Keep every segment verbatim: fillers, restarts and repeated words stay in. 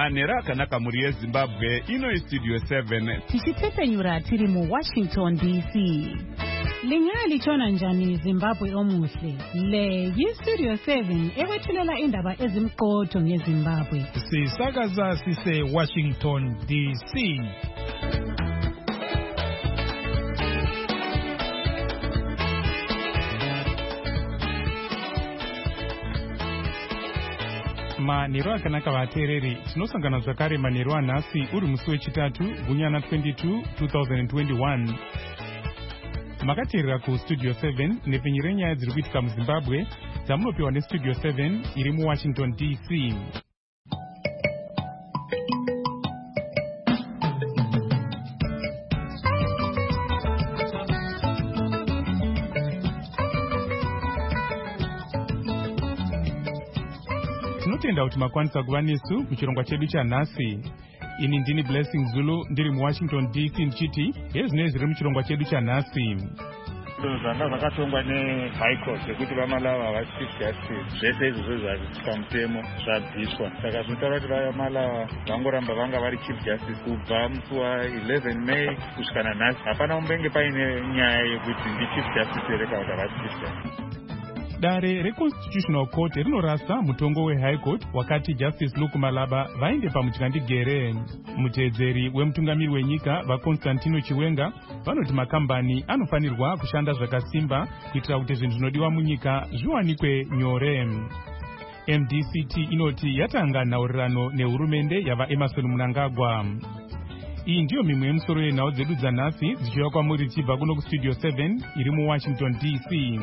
Manera kanaka muri Zimbabwe ino Studio seven. Tichitepenyura tiri mu Washington D C. Lingali chona njani Zimbabwe omuhle. Le yi Studio seven ewethulela indaba ezimqotho ngeZimbabwe. Sisakaza sise Washington D C. Manero akanaka vateereri, tinosangana zvakare manero anhasi uri musi wechitatu gunyana twenty-two twenty twenty-one. Makateerera kuStudio seven nepfenyuro yenyaya dziri kuitika muZimbabwe dzamunopiwa neStudio seven iri muWashington D C. Tinotenda kuti makwanisa kuva nesu muchirongwa chedu chanhasi. Ini ndini Blessing Zulu ndiri muWashington D C ndichiti hezvinei zviri muchirongwa chedu chanhasi. Zvanga zvakatongwa neHigh Court zvekuti vamalava havachief justice zvese izvozvo zvachitika mutemo zvabviswa. Saka zvinotaura kuti vamalava vangoramba vanga vari chief justice kubva musi wa11 May kusvika nanhasi. Hapana kumbenge paine nyaya yekuti ndi chief justice here kana kuti havasi chief justice. Dare reConstitutional Court rinorasa mutongo weHigh Court wakati Justice Luke Malaba vainde pamutyandigere. Muteedzeri wemutungamiri wenyika vaConstantino Chiwenga vanoti makambani anofanirwa kushanda zvakasimba kuitira kuti zvinhu zvinodiwa munyika zviwanikwe nyore. M D C T inoti yatanga nhaurirano nehurumende yava Emerson Mnangagwa. Iyi ndiyo mimwe yemusoro yenhau dzedu dzanhasi dzichiuya kwamuri chibva kuno kuStudio seven iri muWashington D C.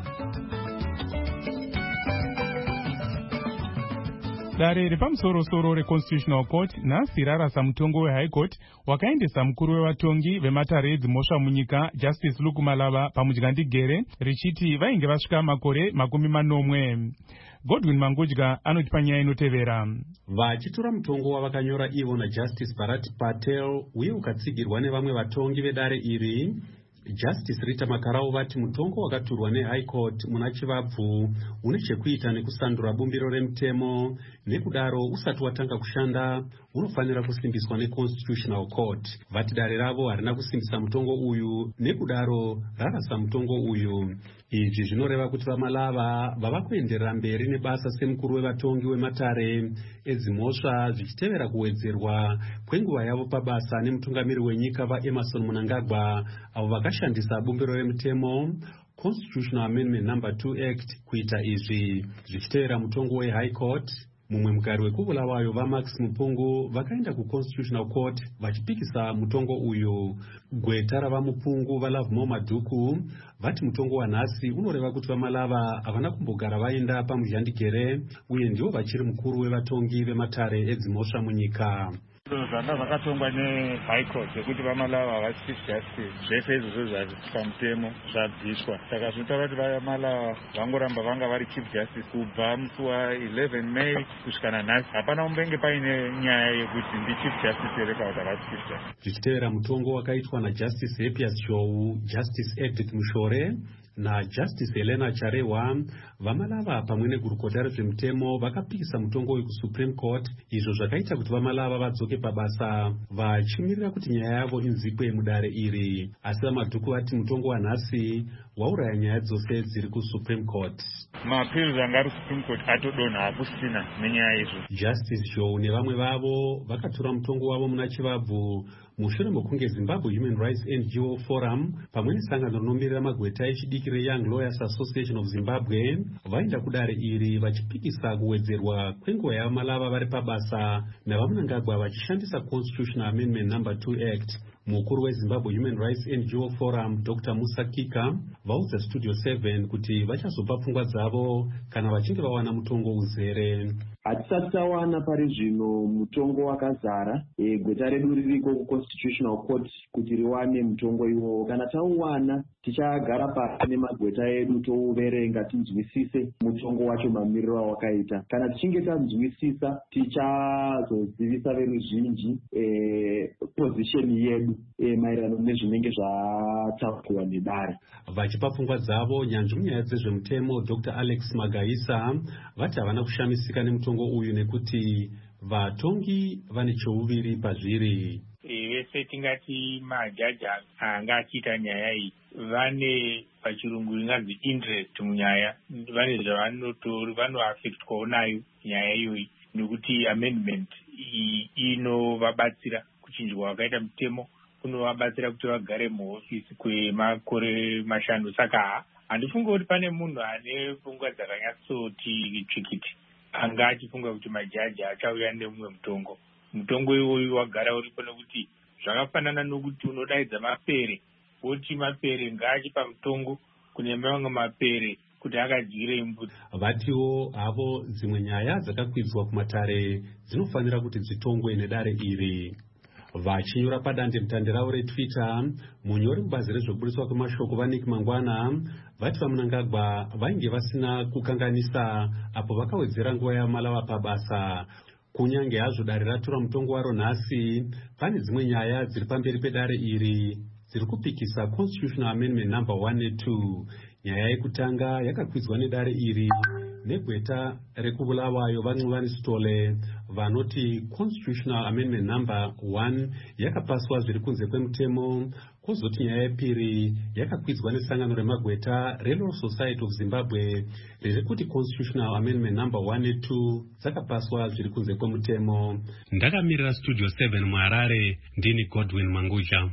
Dare repamusoro-soro reConstitutional Court nhasi rarasa mutongo weHigh Court wakaendesa mukuru wevatongi vematare edzimhosva munyika Justice Luke Malaba pamudyandigere richiti vainge vasvika makore makumi manomwe. Godwin Mangodya anoti panyaya inotevera. Vachitora mutongo wavakanyora ivo naJustice Bharat Patel uye ukatsigirwa nevamwe vatongi vedare iri, Justice Rita Makarau vati mutongo wakaturwa neHigh Court muna chivabvu une chekuita nekusandura bumbiro remutemo, nekudaro usati watanga kushanda unofanira kusimbiswa neConstitutional Court. Vati dare ravo harina kusimbisa mutongo uyu, nekudaro rarasa mutongo uyu. Izvi zvinoreva kuti vamalava vava kuenderera mberi nebasa semukuru wevatongi wematare edzimhosva zvichitevera kuwedzerwa kwenguva yavo pabasa nemutungamiri wenyika vaEmerson Mnangagwa avo vakashandisa bumbiro remutemo Constitutional Amendment number two Act kuita izvi. Zvichitevera mutongo weHigh Court, mumwe mugari wekubulawayo vaMax Mupungu vakaenda kuConstitutional Court vachipikisa mutongo uyu. Gweta ravamupungu vaLovemore Madhuku vati mutongo wanhasi unoreva kuti vamalava havana kumbogara vaenda pamudyandigere uye ndivo vachiri mukuru wevatongi vematare edzimhosva munyika. Zvanga zvakatongwa neHigh Court zvekuti vamalava havasi chief justice zvese izvozvo zvachitika mutemo zvabviswa. Saka zvinotaura kuti vamalava vangoramba vanga vari chief justice kubva musi wa11 May kusvika nanhasi. Hapana kumbenge paine nyaya yekuti ndi chief justice here kana kuti havasi chief justice. Zvichitevera mutongo wakaitwa naJustice Hapias Chou, Justice Edith Mushore naJustice Helena Charewa, vamalava pamwe negurukota rezvemutemo vakapikisa mutongo uyu kuSupreme Court, izvo zvakaita kuti vamalava vadzoke pabasa vachimirira kuti nyaya yavo inzikwe mudare iri. Asi vaMadhuku vati mutongo wanhasi wauraya nyaya dzose dziri kuSupreme Court. Maapiri anga ari Supreme Court atodonha hakusina nenyaya izvo. Justice Joe nevamwe vavo vakatora mutongo wavo muna chivabvu mushure mokunge Zimbabwe Human Rights N G O Forum pamwe nesangano rinomiririra magweta echidiki reYoung Lawyers Association of Zimbabwe vaenda kudare iri vachipikisa kuwedzerwa kwenguva yavamalava vari pabasa navaMnangagwa vachishandisa Constitutional Amendment number two Act. Mukuru weZimbabwe Human Rights N G O Forum Doctor Musa Kika vaudza Studio seven kuti vachazopa pfungwa dzavo kana vachinge vawana mutongo uzere. Hatisati tawana pari zvino mutongo wakazara. E, gweta redu ririko kuConstitutional Court kuti riwane mutongo iwowo. Kana tauwana tichagara pasi nemagweta edu touverenga tinzwisise mutongo wacho mamiriro awakaita. Kana tichinge tanzwisisa tichazozivisa veruzhinji e, position yedu e, maererano nezvinenge zvataurwa nedare. Vachipa pfungwa dzavo nyanzvi munyaya dzezvemutemo Doctor Alex Magaisa vati havana kushamisika nemutongo uyu nekuti vatongi vane chouviri pazviri. Vese tingati majaji anga achiita nyaya iyi vane pachirungu inganzi interest munyaya, vane zvavanotori vanoaffectwawo nayo nyaya iyoyi, nekuti amendment iyi inovabatsira kuchinjwa kwakaita mutemo kunovabatsira kuti vagare muhofisi kwemakore mashanu. Saka handifungi kuti pane munhu ane pfungwa dzakanyatsoti tsvikiti anga achifunga kuti majaji achauya nemumwe mutongo. Mutongo iwoyu wagara uripo nekuti zvakafanana nokuti unodaidza mapere woti mapere ngaachipa mutongo kune mamwe mapere kuti akadyire imbudzi. Vatiwo havo dzimwe nyaya dzakakwidzwa kumatare dzinofanira kuti dzitongwe nedare iri. Vachinyora padande mutande ravo reTwitter, munyori mubazi rezvekubudiswa kwemashoko vaNick Mangwana vati vaMunangagwa vainge vasina kukanganisa apo vakawedzera nguva yaMalawa pabasa. Kunyange hazvo dare ratora mutongo waro nhasi, pane dzimwe nyaya dziri pamberi pedare iri dziri kupikisa Constitutional Amendment number one netu. Nyaya yekutanga yakakwidzwa nedare iri negweta rekubulawayo vaNcuvani Sitole vanoti Constitutional Amendment number one yakapaswa zviri kunze kwemutemo. Kozoti nyaya yepiri yakakwidzwa nesangano remagweta reLaw Society of Zimbabwe riri kuti Constitutional Amendment number one netu dzakapaswa zviri kunze kwemutemo. Ndakamirira Studio seven muHarare, ndini Godwin Mangusha.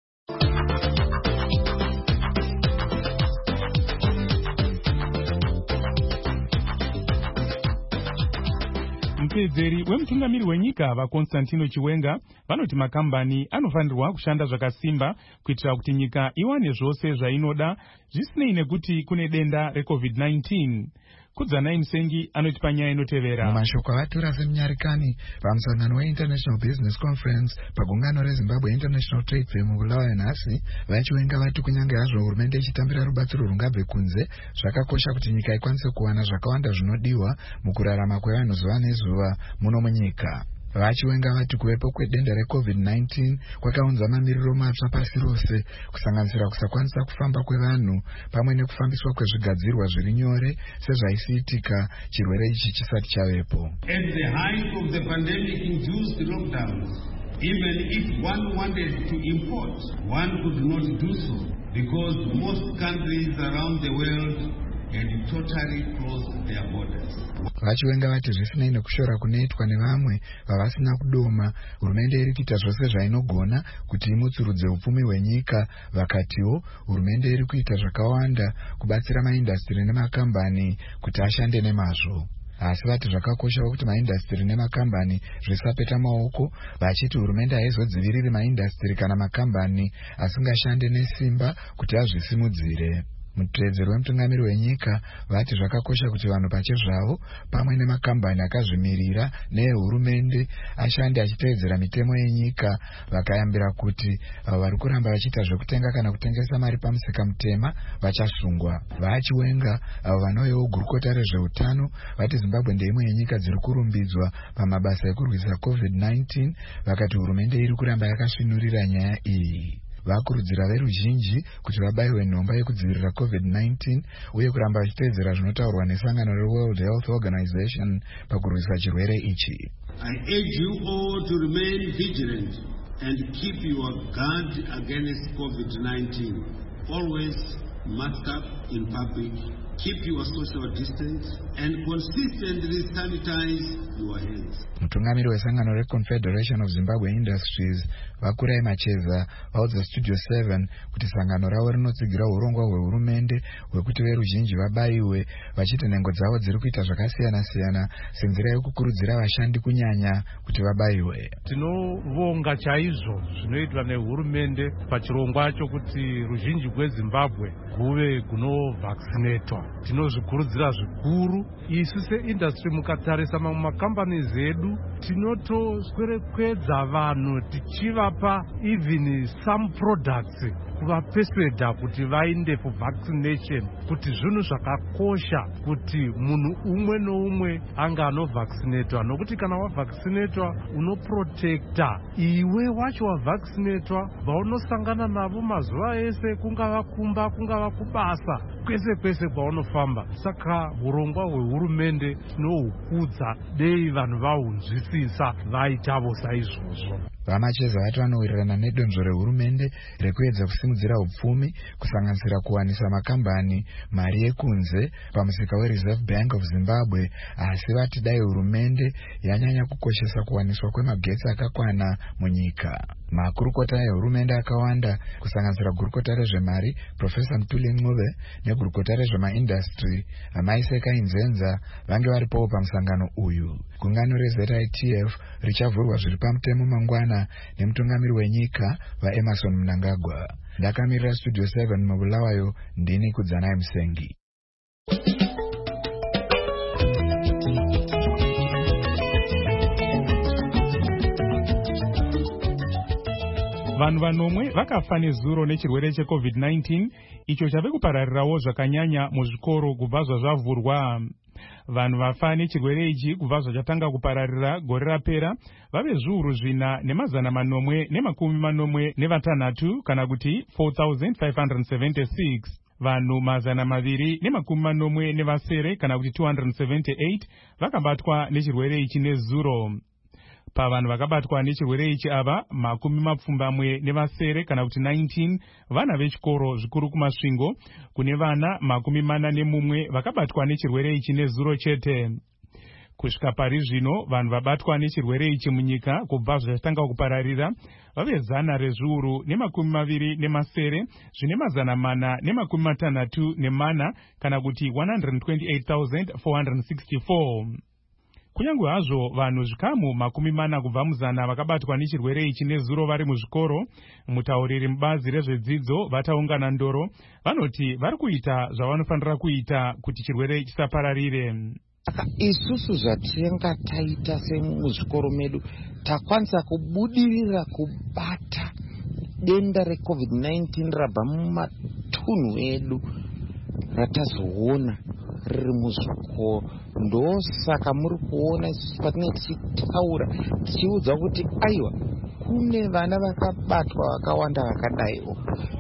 Mutedzeri wemutungamiri wenyika vaConstantino Chiwenga vanoti makambani anofanirwa kushanda zvakasimba kuitira kuti nyika iwane zvose zvainoda zvisinei nekuti kune denda reCovid nineteen. Kudzanai Musengi anoti panyaya inotevera. Mumashoko avatura semunyarikani pamusangano weInternational Business Conference pagungano reZimbabwe International Trade Fair mubulawayo nhasi, vaChiwenga vati kunyange hazvo hurumende ichitambira rubatsiro rungabve kunze, zvakakosha kuti nyika ikwanise kuwana zvakawanda zvinodiwa mukurarama kwevanhu zuva nezuva muno munyika. Vachiwenga vati kuvepo kwedenda reCovid nineteen kwakaunza mamiriro matsva pasi rose, kusanganisira kusakwanisa kufamba kwevanhu pamwe nekufambiswa kwezvigadzirwa zviri nyore sezvaisiitika chirwere ichi chisati chavepo. At the height of the pandemic-induced lockdowns, even if one wanted to import, one could not do so because most countries around the world and totally closed their borders. Vachiwenga vati zvisinei nekushora kunoitwa nevamwe vavasina kudoma, hurumende iri kuita zvose zvainogona kuti imutsurudze upfumi hwenyika. Vakatiwo hurumende iri kuita zvakawanda kubatsira maindastri nemakambani kuti ashande nemazvo. Asi vati zvakakoshawo kuti maindastri nemakambani zvisapeta maoko, vachiti hurumende haizodziviriri maindastri kana makambani asingashande nesimba kuti azvisimudzire. Mutedzeri wemutungamiri wenyika vati zvakakosha kuti vanhu pachezvavo pamwe nemakambani akazvimirira nehurumende ashande achiteedzera mitemo yenyika. Vakayambira kuti vari kuramba vachiita zvekutenga kana kutengesa mari pamusika mutema vachasungwa. Vachiwenga avo vanouyawo gurukota rezveutano vati Zimbabwe ndeimwe yenyika dziri kurumbidzwa pamabasa ekurwisa COVID nineteen, vakati hurumende iri kuramba yakasvinurira nyaya iyi. Vakurudzira veruzhinji kuti vabaiwe nhomba yekudzivirira COVID nineteen uye kuramba vachiteedzera zvinotaurwa nesangano reWorld Health Organization pakurwisa chirwere ichi. I urge you all to remain vigilant and keep your guard against COVID nineteen. Always mask up in public, keep your social distance, and consistently sanitize your hands. Mutungamiri wesangano reConfederation of Zimbabwe Industries Vakurai Macheza vaudza Studio seven kuti sangano ravo rinotsigira urongwa hwehurumende hwekuti veruzhinji vabaiwe, vachiti nhengo dzavo dziri kuita zvakasiyana siyana senzira yekukurudzira vashandi kunyanya kuti vabaiwe. Tinovonga chaizvo zvinoitwa nehurumende pachirongwa chokuti ruzhinji rweZimbabwe guve gunovaccinatwa. Tinozvikurudzira zvikuru. Isu seindustry mukatarisa mamwe makambani zedu tinotoswerekwedza vanhu tichivapa even some products kuvapeswedha kuti vainde for vaccination, kuti zvinhu zvakakosha kuti munhu umwe noumwe anga anovaccinatwa, nokuti kana wavaccinatwa unoprotecta iwe wacho wavaccinatwa vaunosangana navo mazuva ese, kungava kumba kungava kubasa kwese kwese kwauno zvaunofamba. Saka urongwa hwehurumende nohukudza dei vanhu vahunzwisisa vaitavo saizvozvo. Vamacheza vati vanowirirana nedonzvo rehurumende rekuedza kusimudzira upfumi kusanganisira kuwanisa makambani mari yekunze pamusika weReserve Bank of Zimbabwe, asi vati dai hurumende yanyanya kukoshesa kuwaniswa kwemagetsi akakwana munyika. Makurukota ehurumende akawanda kusanganisira gurukota rezvemari Profesa Ntuli Ncube negurukota rezvemaindastry Maiseka Inzenza vange varipowo pamusangano uyu. Gungano reZ I T F richavhurwa zviri pamutemo mangwana nemutungamiri wenyika vaEmerson Mnangagwa. Ndakamirira Studio seven mubulawayo, ndini Kudzanai Musengi. Vanhu vanomwe vakafa nezuro nechirwere checovid nineteen icho chave kupararirawo zvakanyanya muzvikoro kubva zvazvavhurwa. Vanhu vafa nechirwere ichi kubva zvachatanga kupararira gore rapera vave zviuru zvina nemazana manomwe nemakumi manomwe nevatanhatu kana kuti four thousand five hundred seventy-six. Vanhu mazana maviri nemakumi manomwe nevasere kana kuti two hundred seventy-eight vakabatwa nechirwere ichi nezuro. Pavanhu vakabatwa nechirwere ichi ava makumi mapfumbamwe nevasere kana kuti nineteen vana vechikoro zvikuru kumasvingo, kune vana makumi mana nemumwe vakabatwa nechirwere ichi nezuro chete. Kusvika pari zvino vanhu vabatwa nechirwere ichi munyika kubva zvachatanga kupararira vave zana rezviuru nemakumi maviri nemasere zvine mazana mana nemakumi matanhatu nemana kana kuti one hundred twenty-eight thousand four hundred sixty-four. Kunyange hazvo vanhu zvikamu makumi mana kubva muzana vakabatwa nechirwere ichi nezuro vari muzvikoro, mutauriri mubazi rezvedzidzo vataungana ndoro vanoti vari kuita zvavanofanira kuita kuti chirwere chisapararire. Saka isusu zvatinga taita semuzvikoro medu takwanisa kubudirira kubata denda recovid nineteen rabva mumatunhu edu ratazoona riri muzvikoro. Ndosaka muri kuona isusu patinenge tichitaura tichiudza kuti aiwa kune vana vakabatwa vakawanda vakadaiwo.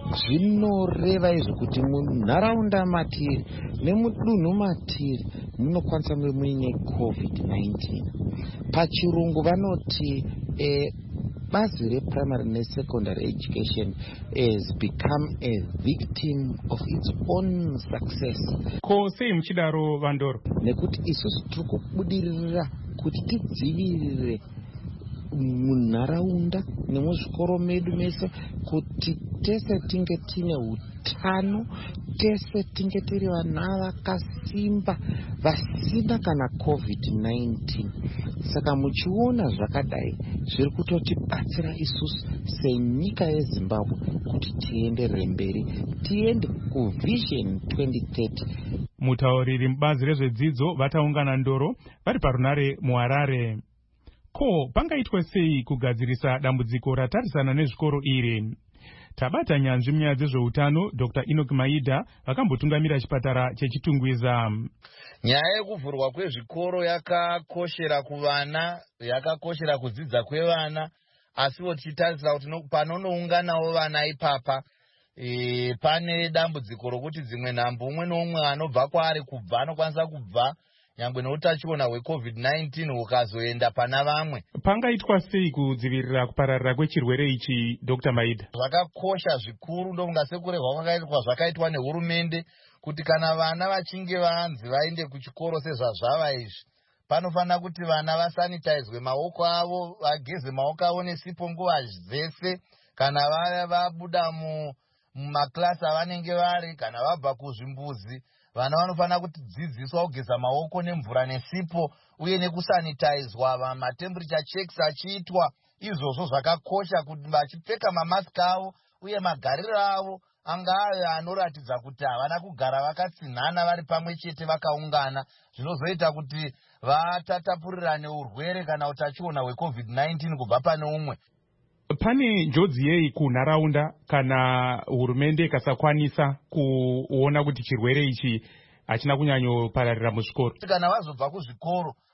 Zvinoreva izvo kuti munharaunda matiri nemudunhu matiri munokwanisa kunge muine covid nineteen. Pachirungu vanoti eh, bazi reprimary nesecondary education has become a victim of its own success. Ko sei muchidaro Vandoro? Nekuti isusu tiri kubudirira kuti tidzivirire munharaunda nemuzvikoro medu mese kuti tese tinge tine utano, tese tinge tiri vana vakasimba vasina kana covid nineteen. Saka muchiona zvakadai zviri kutotibatsira isusu senyika yeZimbabwe kuti tienderere mberi, tiende kuvision twenty thirty. Mutauriri mubazi rezvedzidzo vataungana ndoro vari parunare muHarare. Ko pangaitwe sei kugadzirisa dambudziko ratarisana nezvikoro iri? Tabata nyanzvi munyaya dzezveutano Doctor Enoch Maida vakambotungamira chipatara chechitungwiza. Nyaya yekuvhurwa kwezvikoro yakakoshera kuvana, yakakoshera kudzidza kwevana, asiwo tichitarisira kuti panonounganawo vana ipapa e, pane dambudziko rokuti dzimwe nhambo umwe noumwe anobva kwaari kubva anokwanisa kubva nyangwe neutachiona hwecovid nineteen hukazoenda pana vamwe. Pangaitwa sei kudzivirira kupararira kwechirwere ichi Doctor Maida? Zvakakosha zvikuru ndokunga sekurehwa kwakaitwa zvakaitwa nehurumende kuti kana vana vachinge vanzi vaende kuchikoro sezvazvava izvi, panofanira kuti vana vasanitizwe maoko avo, vageze maoko avo nesipo nguva dzese kana vaya vabuda mumaklasi avanenge vari, kana vabva kuzvimbuzi. Vana vanofanira kudzidziswa kugeza maoko nemvura nesipo uye nekusanitizwa, matemperature checks achiitwa. Izvozvo zvakakosha kuti vachipfeka mamask avo uye magariro avo angave anoratidza kuti havana kugara vakatsinhana vari pamwe chete vakaungana, zvinozoita kuti vatatapurirane urwere kana utachiona hwecovid nineteen kubva pane umwe. Pane njodzi yei kunharaunda kana hurumende ikasakwanisa kuona kuti chirwere ichi hachina kunyanyopararira muzvikoro? Kana vazobva kuzvikoro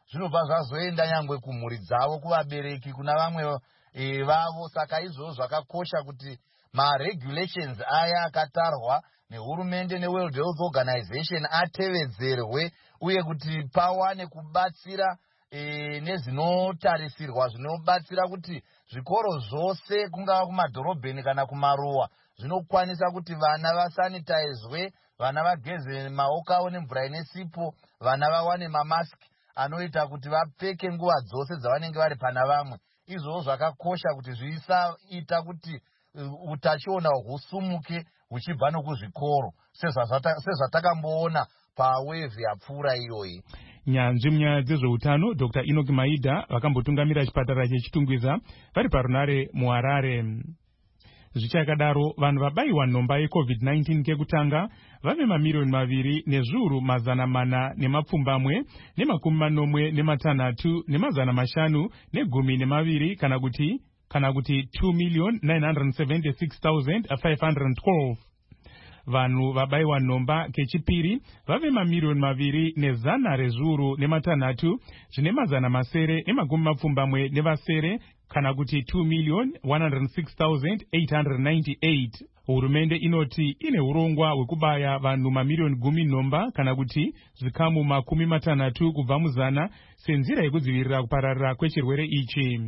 zvinobva zvazoenda nyangwe kumhuri dzavo, kuvabereki, kuna vamwe e, vavo. Saka izvozvo zvakakosha kuti maregulations aya akatarwa nehurumende neWorld Health Organization atevedzerwe, uye kuti pawane kubatsira e, nezvinotarisirwa zvinobatsira kuti zvikoro zvose kungava kumadhorobheni kana kumaruwa zvinokwanisa kuti vana vasanitaizwe, vana vageze maoko avo nemvura ine sipo, vana vawane mamaski anoita kuti vapfeke nguva dzose dzavanenge vari pana vamwe. Izvozvo zvakakosha kuti zvisaita kuti uh, utachiona husumuke huchibva nokuzvikoro sezvatakamboona pawevhi yapfuura iyoyi. Nyanzvi munyaya dzezveutano Dr Enoch Maida vakambotungamira chipatara chechitungwiza vari parunare muHarare. Zvichakadaro, vanhu vabayiwa nhomba yecovid nineteen kekutanga vave mamirioni maviri nezviuru mazana mana nemapfumbamwe nemakumi manomwe nematanhatu nemazana mashanu negumi nemaviri kana kuti kana kuti two million nine hundred seventy-six thousand five hundred twelve. Vanhu vabayiwa nhomba kechipiri vave mamirioni maviri nezana rezviuru nematanhatu zvine mazana masere nemakumi mapfumbamwe nevasere kana kuti two million one hundred six thousand eight hundred ninety-eight. Hurumende inoti ine urongwa hwekubaya vanhu mamirioni gumi nhomba kana kuti zvikamu makumi matanhatu kubva muzana senzira yekudzivirira kupararira kwechirwere ichi.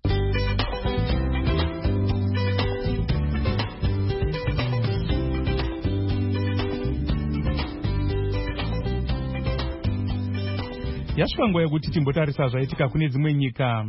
Yasvika nguva yekuti timbotarisa zvaitika kune dzimwe nyika.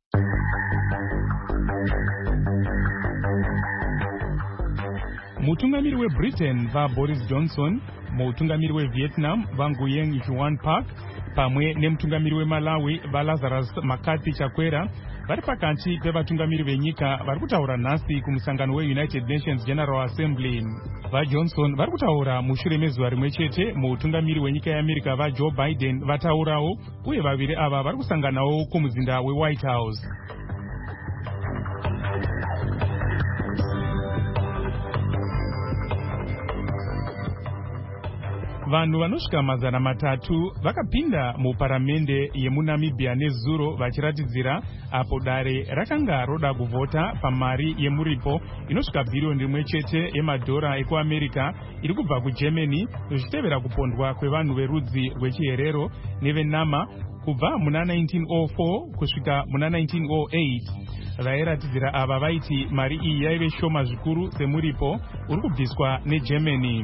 Mutungamiri weBritain vaBoris Johnson, mutungamiri weVietnam vaNguyen Xuan Park, pamwe nemutungamiri weMalawi vaLazarus Makathi Chakwera vari pakati pevatungamiri venyika vari kutaura nhasi kumusangano weUnited Nations General Assembly. VaJohnson vari kutaura mushure mezuva rimwe chete mutungamiri wenyika yeAmerica vaJoe Biden vataurawo, uye vaviri ava vari kusanganawo kumuzinda weWhite House. Vanhu vanosvika mazana matatu vakapinda muparamende yemuNamibia nezuro vachiratidzira apo dare rakanga roda kuvhota pamari yemuripo inosvika bhiriyoni rimwe chete yemadhora ekuAmerica iri kubva kuGermany, zvichitevera kupondwa kwevanhu verudzi rwechiherero nevenama kubva muna nineteen oh four kusvika muna nineteen oh eight. Vairatidzira ava vaiti mari iyi yaive shoma zvikuru semuripo uri kubviswa neGermany.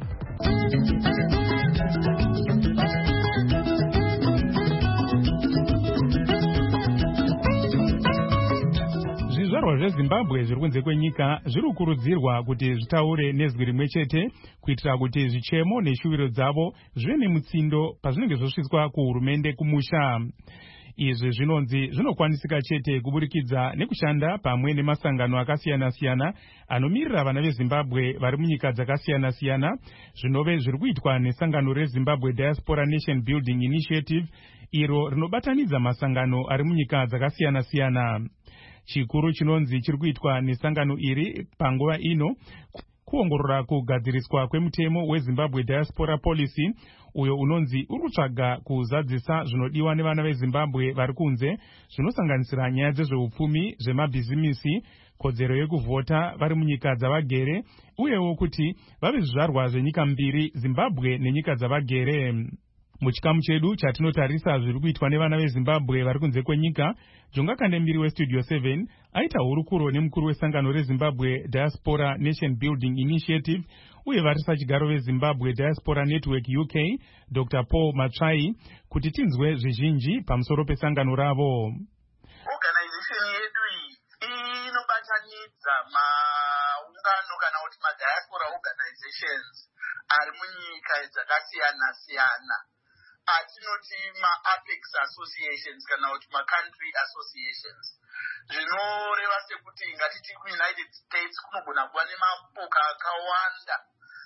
Zvizvarwa zveZimbabwe zviri kunze kwenyika zviri kukurudzirwa kuti zvitaure nezwi rimwe chete kuitira kuti zvichemo neshuviro dzavo zvive nemutsindo pazvinenge zvosvitswa kuhurumende kumusha. Izvi zvinonzi zvinokwanisika chete kuburikidza nekushanda pamwe nemasangano akasiyana-siyana anomirira vana veZimbabwe vari munyika dzakasiyana-siyana, zvinove zviri kuitwa nesangano reZimbabwe Diaspora Nation Building Initiative, iro rinobatanidza masangano ari munyika dzakasiyana-siyana. Chikuru chinonzi chiri kuitwa nesangano iri panguva ino kuongorora kugadziriswa kwemutemo weZimbabwe Diaspora Policy, uyo unonzi uri kutsvaga kuzadzisa zvinodiwa nevana veZimbabwe vari kunze, zvinosanganisira nyaya dzezveupfumi, zvemabhizimisi, kodzero yekuvhota vari munyika dzavagere, uyewo kuti vave zvizvarwa zvenyika mbiri, Zimbabwe nenyika dzavagere. Muchikamu chedu chatinotarisa zviri kuitwa nevana veZimbabwe vari kunze kwenyika, Jonga Kandemiri weStudio seven aita hurukuro nemukuru wesangano reZimbabwe Diaspora Nation Building Initiative uye varisa chigaro veZimbabwe Diaspora Network U K Doctor Paul Matsvai kuti tinzwe zvizhinji pamusoro pesangano ravo. Organization yedu iyi inobatanidza maungano kana kuti madiaspora organizations ari munyika dzakasiyana-siyana, atinoti ma-apex associations kana kuti ma-country associations. Zvinoreva sekuti ngatiti kuUnited States kunogona kuva nemapoka akawanda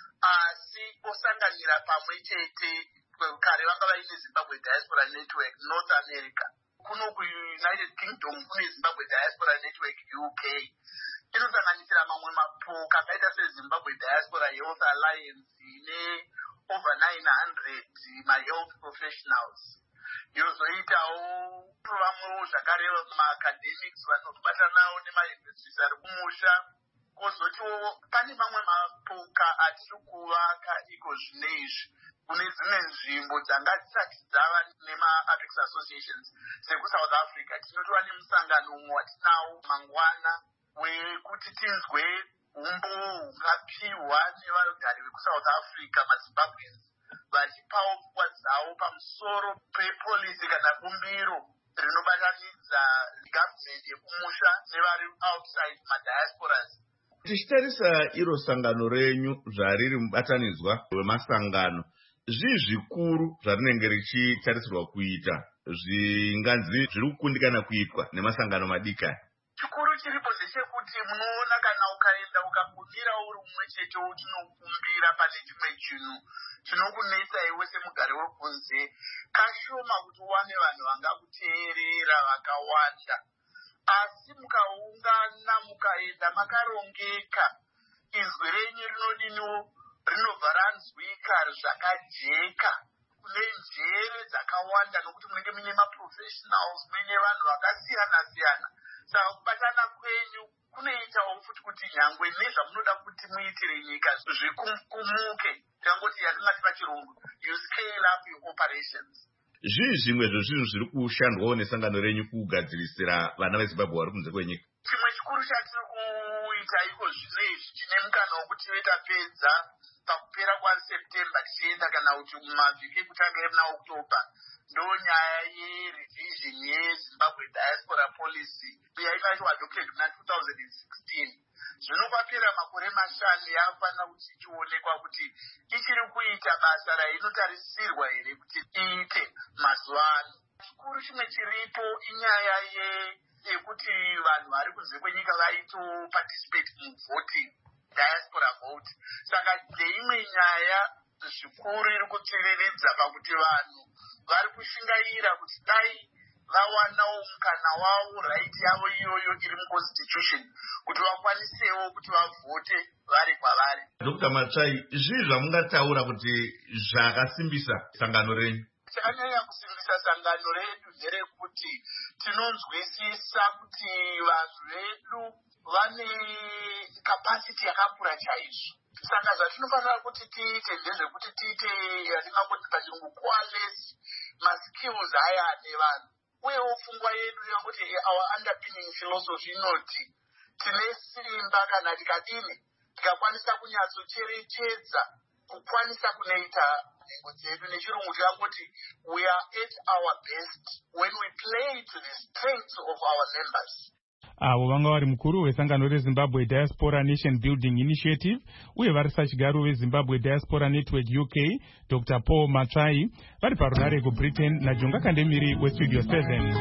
asi osanganira pamwe chete. Kare vanga vaine Zimbabwe Diaspora Network North America, kuno kuUnited Kingdom kune Zimbabwe Diaspora Network U K. Inosanganisira mamwe mapoka akaita seZimbabwe Diaspora Health Alliance ine over nine hundred my health professionals. yozoitawo vamwewo zvakare maacademics vanobatanawo nemayunivhesiti ari kumusha, kozotiwo pane mamwe mapoka atiri kuvaka iko zvino izvi kune dzimwe nzvimbo dzanga dzisati dzava nema-apex associations. SekuSouth Africa tinotova nemusangano umwe watinawo mangwana wekuti tinzwe umbo hungapiwa nevagari vekuSouth Africa, maZimbabweans, vachipawo pfungwa dzavo pamusoro pepolisi kana bumbiro rinobatanidza government yekumusha nevari outside madiasporas. Tichitarisa iro sangano renyu zvariri mubatanidzwa wemasangano, zvii zvikuru zvarinenge richitarisirwa kuita zvinganzi zviri kukundikana kuitwa nemasangano madikani? Chikuru chiripo ndechekuti munoona kana ukaenda ukakumbira uri umwe chete utinokumbira pane chimwe chinhu chinokunetsa iwe semugari wekunze, kashoma kuti uwane vanhu vangakuteerera vakawanda. Asi mukaungana mukaenda makarongeka, izwi renyu rinodiniwo rinobva ranzwika zvakajeka kune njere dzakawanda, nokuti munenge muine maprofessionals, muine vanhu vakasiyana siyana. Saka kubatana kwenyu kunoitawo futi kuti nyangwe nezvamunoda kuti muitire nyika zvikumuke, tingangoti yatingati pachirungu, you scale up your operations. Zvii zvimwe zvezvinhu zviri kushandwawo nesangano renyu kugadzirisira vana veZimbabwe vari kunze kwenyika? Chimwe chikuru chatiri kuita iko zvino izvi tine mukana wokuti vetapedza pakupera kwaSeptember tichienda kana kuti mumavhiki ekutanga emunaOctober, ndo nyaya yerevision yeZimbabwe diaspora policy yainga ichiadopted muna two thousand sixteen. Zvino kwapera makore mashanu yakufanira kuti ichionekwa kuti ichiri kuita basa rainotarisirwa here kuti iite mazuva ano. Chikuru chimwe chiripo inyaya yekuti vanhu vari kunze kwenyika vaito participate muvoting, diaspora vote. Saka ndeimwe nyaya zvikuru iri kutsiviridza pakuti vanhu vari kushingaira kuti dai vawanawo mukana wavo, right yavo iyoyo iri muconstitution, kuti vakwanisewo kuti vavhote vari kwavari. Doctor Matsai, zvii zvamungataura kuti zvakasimbisa sangano renyu? Chakanyanya kusimbisa sangano redu nderekuti tinonzwisisa kuti vanhu vedu vane capacity yakakura chaizvo. Saka zvatinofanira kuti tiite ndezvekuti tiite yatingangoti pachirungu coalesce maskills aya ane vanhu, uyewo pfungwa yedu yekuti our underpinning philosophy inoti tine simba kana tikadini tikakwanisa kunyatsocherechedza kukwanisa kunoita nhengo dzedu. Nechirungu tikangoti we are at our best when we play to the strengths of our members. Avo vanga vari mukuru wesangano reZimbabwe Diaspora Nation Building Initiative uye vari sachigaro weZimbabwe Diaspora Network U K, Doctor Paul Matsai, vari parunare kuBritain naJonga Kandemiri weStudio seven.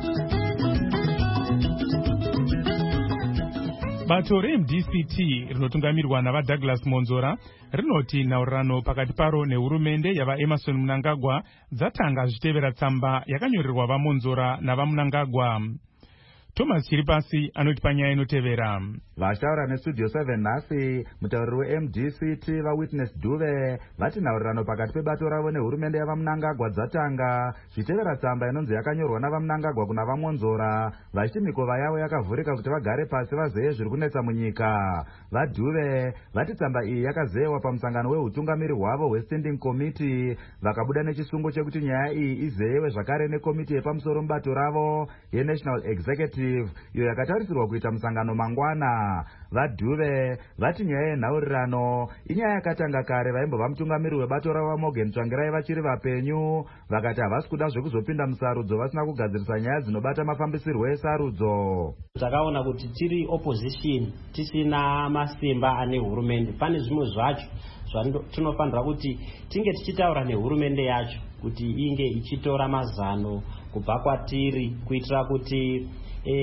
Bato reM D C T rinotungamirwa navaDouglas Monzora rinoti nhaurirano pakati paro nehurumende yavaEmerson Mnangagwa dzatanga zvichitevera tsamba yakanyorerwa vaMonzora navaMnangagwa. Thomas Chiripasi anoti panyaya inotevera. Vashtaura neStudio seven nhasi, mutauriri weM D C T vaWitness Duve vati nhaurirano pakati pebato ravo nehurumende yavaMnangagwa dzatanga zvichitevera tsamba inonzi yakanyorwa navaMnangagwa kuna vaMonzora vachiti mikova yavo yakavhurika kuti vagare pasi vazeye zviri kunetsa munyika. VaDuve vati tsamba iyi yakazeyewa pamusangano wehutungamiri hwavo hweStanding Committee, vakabuda nechisungo chekuti nyaya iyi izeyewe zvakare nekomiti yepamusoro mubato ravo yeNational Executive iyo yakatarisirwa kuita musangano mangwana. VaDuve vati nyaya yenhaurirano inyaya yakatanga kare vaimbova mutungamiri webato ravo Morgan Tsvangirai vachiri vapenyu, vakati havasi kuda zvekuzopinda musarudzo vasina kugadzirisa nyaya dzinobata mafambisirwo esarudzo. Takaona kuti tiri opposition tisina masimba ane hurumende, pane zvimwe zvacho zvatinofanira kuti tinge tichitaura nehurumende yacho kuti inge ichitora mazano kubva kwatiri kuitira kuti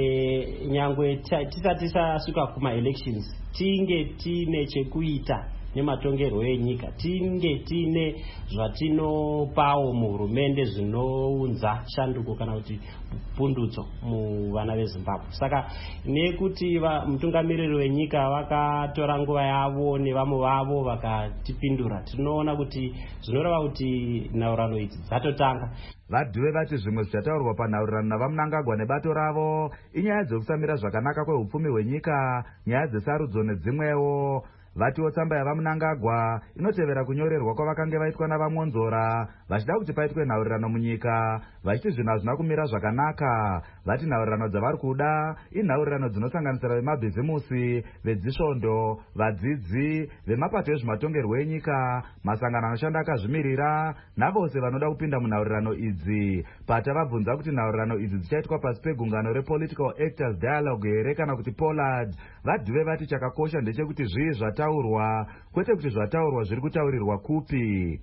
E, nyangwe tisati tasvika kuma elections tinge tine chekuita nematongerwo enyika tinge tine zvatinopawo muhurumende zvinounza shanduko kana kuti pundutso muvana vezimbabwe. Saka nekuti mutungamiriri wenyika vakatora nguva yavo nevamwe vavo vakatipindura, tinoona kuti zvinoreva kuti nhaurano idzi dzatotanga. Vadhuve vati zvimwe zvichataurwa panhaurirano navaMnangagwa nebato ravo inyaya dzekusamira zvakanaka kwehupfumi hwenyika, nyaya dzesarudzo nedzimwewo. Vatiwo tsamba yavaMnangagwa inotevera kunyorerwa kwavakange vaitwa navaMonzora vachida kuti paitwe nhaurirano munyika, vachiti zvinhu hazvina kumira zvakanaka. Vati nhaurirano dzavari kuda inhaurirano dzinosanganisira vemabhizimusi, vedzisvondo, vadzidzi, vemapato ezvematongerwo enyika, masangano anoshanda akazvimirira navose vanoda kupinda munhaurirano idzi. Patavabvunza kuti nhaurirano idzi dzichaitwa pasi pegungano rePolitical Actors Dialogue here kana kuti Pollard, vadhuve vati chakakosha ndechekuti zvii zvataurwa kwete kuti zvataurwa zviri kutaurirwa kupi.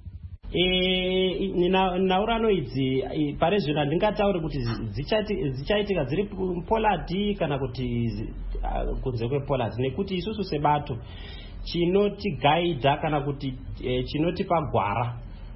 E, nhaurano idzi pare zvino handingatauri kuti dzichaitika dziri Pollard kana kuti kunze kwePollard, nekuti isusu sebato chinotigaidha kana kuti e, chinotipa gwara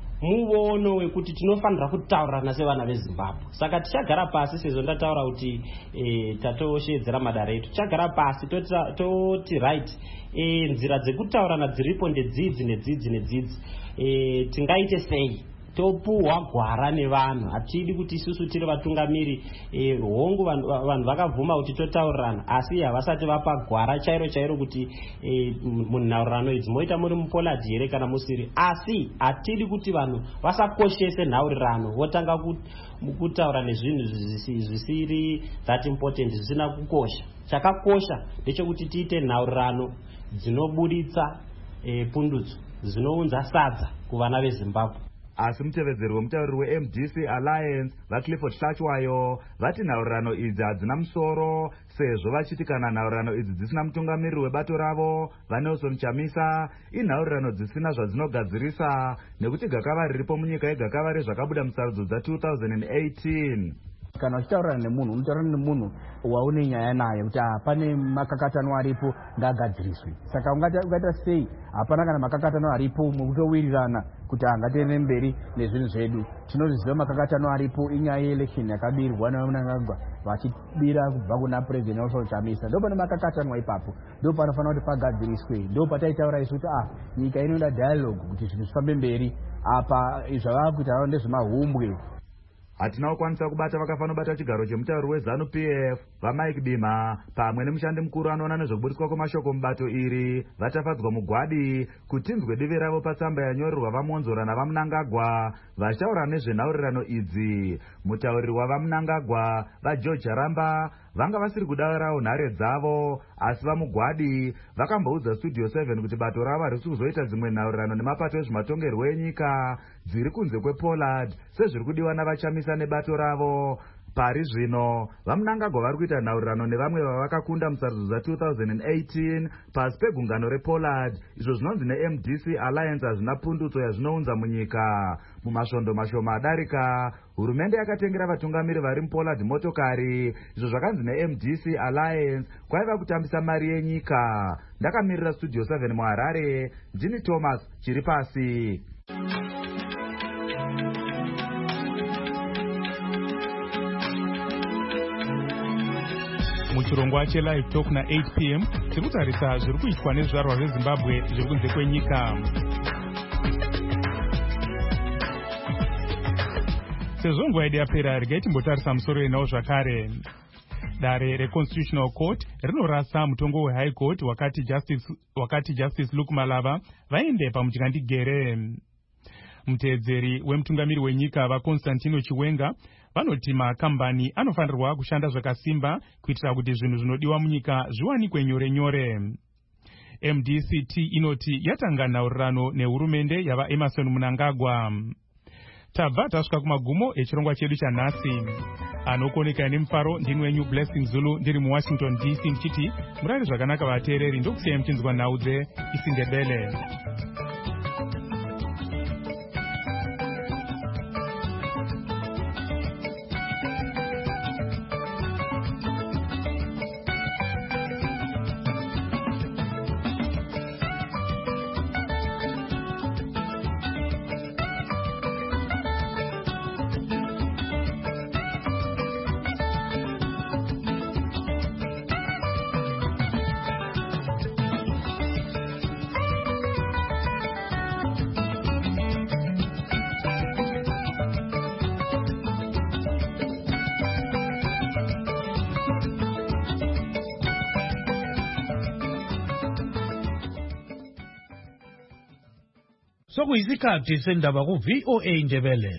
muono wekuti tinofanira kutaurirana sevana veZimbabwe. Saka tichagara pasi, sezvo ndataura kuti e, tatoshedzera madare etu, tichagara pasi toti right, e, nzira dzekutaurana dziripo ndedzidzi nedzidzi nedzidzi, e, tingaite sei topuhwa gwara nevanhu. Hatidi kuti isusu tiri vatungamiri e, hongu vanhu vakabvuma kuti totaurirana, asi havasati vapa gwara chairo chairo kuti e, munhaurirano idzi moita muri muPollard here kana musiri. Asi hatidi kuti vanhu vasakoshese nhaurirano votanga kutaura nezvinhu zvisiri that important, zvisina kukosha. Chakakosha ndechekuti tiite nhaurirano dzinobuditsa e, pundutso, dzinounza sadza kuvana veZimbabwe. Asi mutevedzeri wemutauriri weM D C Alliance vaClifford Hlachwayo vati nhaurirano idzi hadzina musoro, sezvo vachiti kana nhaurirano idzi dzisina mutungamiriri webato ravo vaNelson Chamisa inhaurirano dzisina zvadzinogadzirisa, nekuti gakava riripo munyika yegakava rezvakabuda musarudzo dza two thousand eighteen. Kana uchitaurana nemunhu unotaurana nemunhu waune nyaya naye kuti pane makakatano aripo ngaagadziriswe. Saka ungaita sei hapana kana makakatano aripo mukutowirirana kuti angateerere mberi nezvinhu zvedu. Tinoziva makakatano aripo inyaya yeelection yakabirwa navaMnangagwa vachibira kubva kuna President Nelson Chamisa. Ndo pane makakatanwa ipapo, ndo panofanira kuti pagadziriswe, ndo pataitaura isu kuti ah nyika inoda dialogue kuti zvinhu zvifambe mberi. Apa zvava kuita ndezvemahumbwe. Hatina kukwanisa kubata vakafanira kubata chigaro chemutauriri weZanu P F vaMike Bima pamwe nemushandi mukuru anoona nezvekubudiswa kwemashoko mubato iri vatafadzwa mugwadi kutinzwe divi ravo patsamba yanyorerwa vaMonzora navaMnangagwa vachitaura nezvenhaurirano idzi. Mutauriri wavaMnangagwa vaGeorge Ramba vanga vasiri kudaurawo nhare dzavo, asi vamugwadi vakamboudza Studio seven kuti bato ravo harisi kuzoita dzimwe nhaurirano nemapato ezvematongerwo enyika dziri kunze kwePollard sezviri kudiwa navachamisa nebato ravo. Pari zvino vaMnangagwa vari kuita nhaurirano nevamwe vavakakunda musarudzo dza two thousand eighteen pasi pegungano rePollard, izvo zvinonzi neM D C Alliance hazvina pundutso yazvinounza munyika. Mumasvondo mashoma adarika hurumende yakatengera vatungamiri vari muPollard motokari, izvo zvakanzi neM D C Alliance kwaiva kutambisa mari yenyika. Ndakamirira Studio seven muHarare, ndini Thomas Chiripasi. muchirongwa chelive talk na-eight p m tiri kutarisa zviri kuitwa nezvizvarwa zveZimbabwe zviri kunze kwenyika. sezvo nguva yedu yapera regai timbotarisa musoro yenawo zvakare. Dare reConstitutional Court rinorasa mutongo weHigh Court wakati Justice, wakati Justice Luke Malava vaende pamuchikandigere. Muteedzeri wemutungamiri wenyika vaConstantino Chiwenga vanoti makambani anofanirwa kushanda zvakasimba kuitira kuti zvinhu zvinodiwa munyika zviwanikwe nyore nyore. M D C T inoti yatanga nhaurirano nehurumende yava Emmerson Mnangagwa. Tabva tasvika kumagumo echirongwa chedu chanhasi. Anokoneka nemufaro ndini wenyu Blessing Zulu ndiri muWashington D C ndichiti murari zvakanaka vateereri, ndokusiyai muchinzwa nhau dzeIsindebele. sokuyisikhathi sendaba ku V O A Indebele.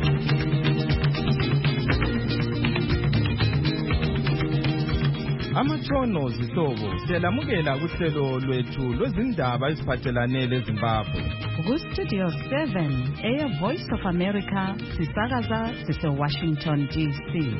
Amatshono zihlobo siyalamukela kuhlelo lwethu lwezindaba eziphathelane leZimbabwe. Ku-Studio seven, Air Voice of America, sisakaza sise-Washington D C.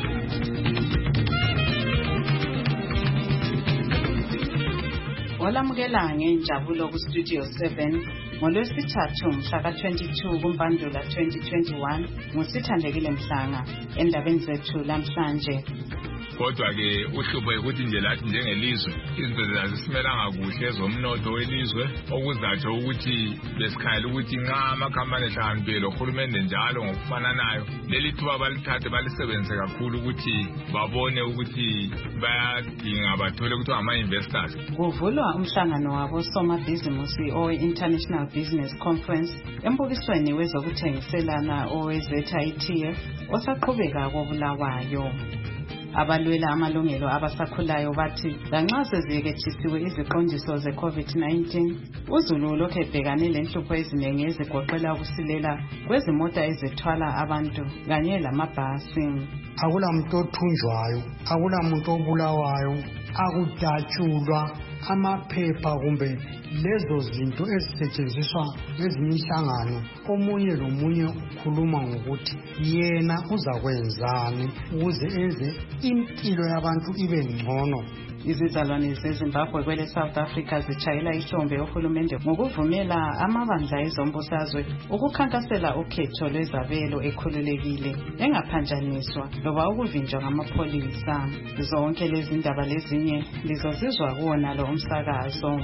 Olamukela ngenjabulo ku-Studio seven ngolwesithathu mhla ka-twenty-two kuMbandula twenty twenty-one nguSithandekile Mhlanga endabeni zethu lamhlanje. Kodwa ke uhlupho ukuthi nje lathi njengelizwe izinto zazisimelanga kuhle ezomnotho welizwe okuzatsho ukuthi besikhala ukuthi nxa amakhampani ehlakaniphilelohulumende njalo ngokufananayo leli thuba balithathe balisebenze kakhulu ukuthi babone ukuthi bayadinga bathole ukuthi ama-investors. Kuvulwa umhlangano wabosomabhizimusi owe-International Business Conference embukisweni wezokuthengiselana owe-Z I T F osaqhubeka koBulawayo. Abalwela amalungelo abasakhulayo bathi lanxa seziyekethisiwe iziqondiso ze-COVID nineteen uZulu lokhu ebhekane lenhlupho eziningi ezigoqela ukusilela kwezimota ezithwala abantu kanye lamabhasi. Akula muntu othunjwayo, akula muntu obulawayo, akudatshulwa amaphepha kumbe lezo zinto ezisetshenziswa ezinye inhlangano. Omunye lomunye ukhuluma ngokuthi yena uzakwenzani ukuze enze impilo yabantu ibe ngcono. Izizalwane zeZimbabwe kwele South Africa zitshayela ihlombe uhulumende ngokuvumela amabandla ezombusazwe ukukhankasela ukhetho lwezabelo ekhululekile engaphanjaniswa loba ukuvinjwa ngamapholisa. Zonke lezi ndaba lezinye lizozizwa kuwona lo umsakazo.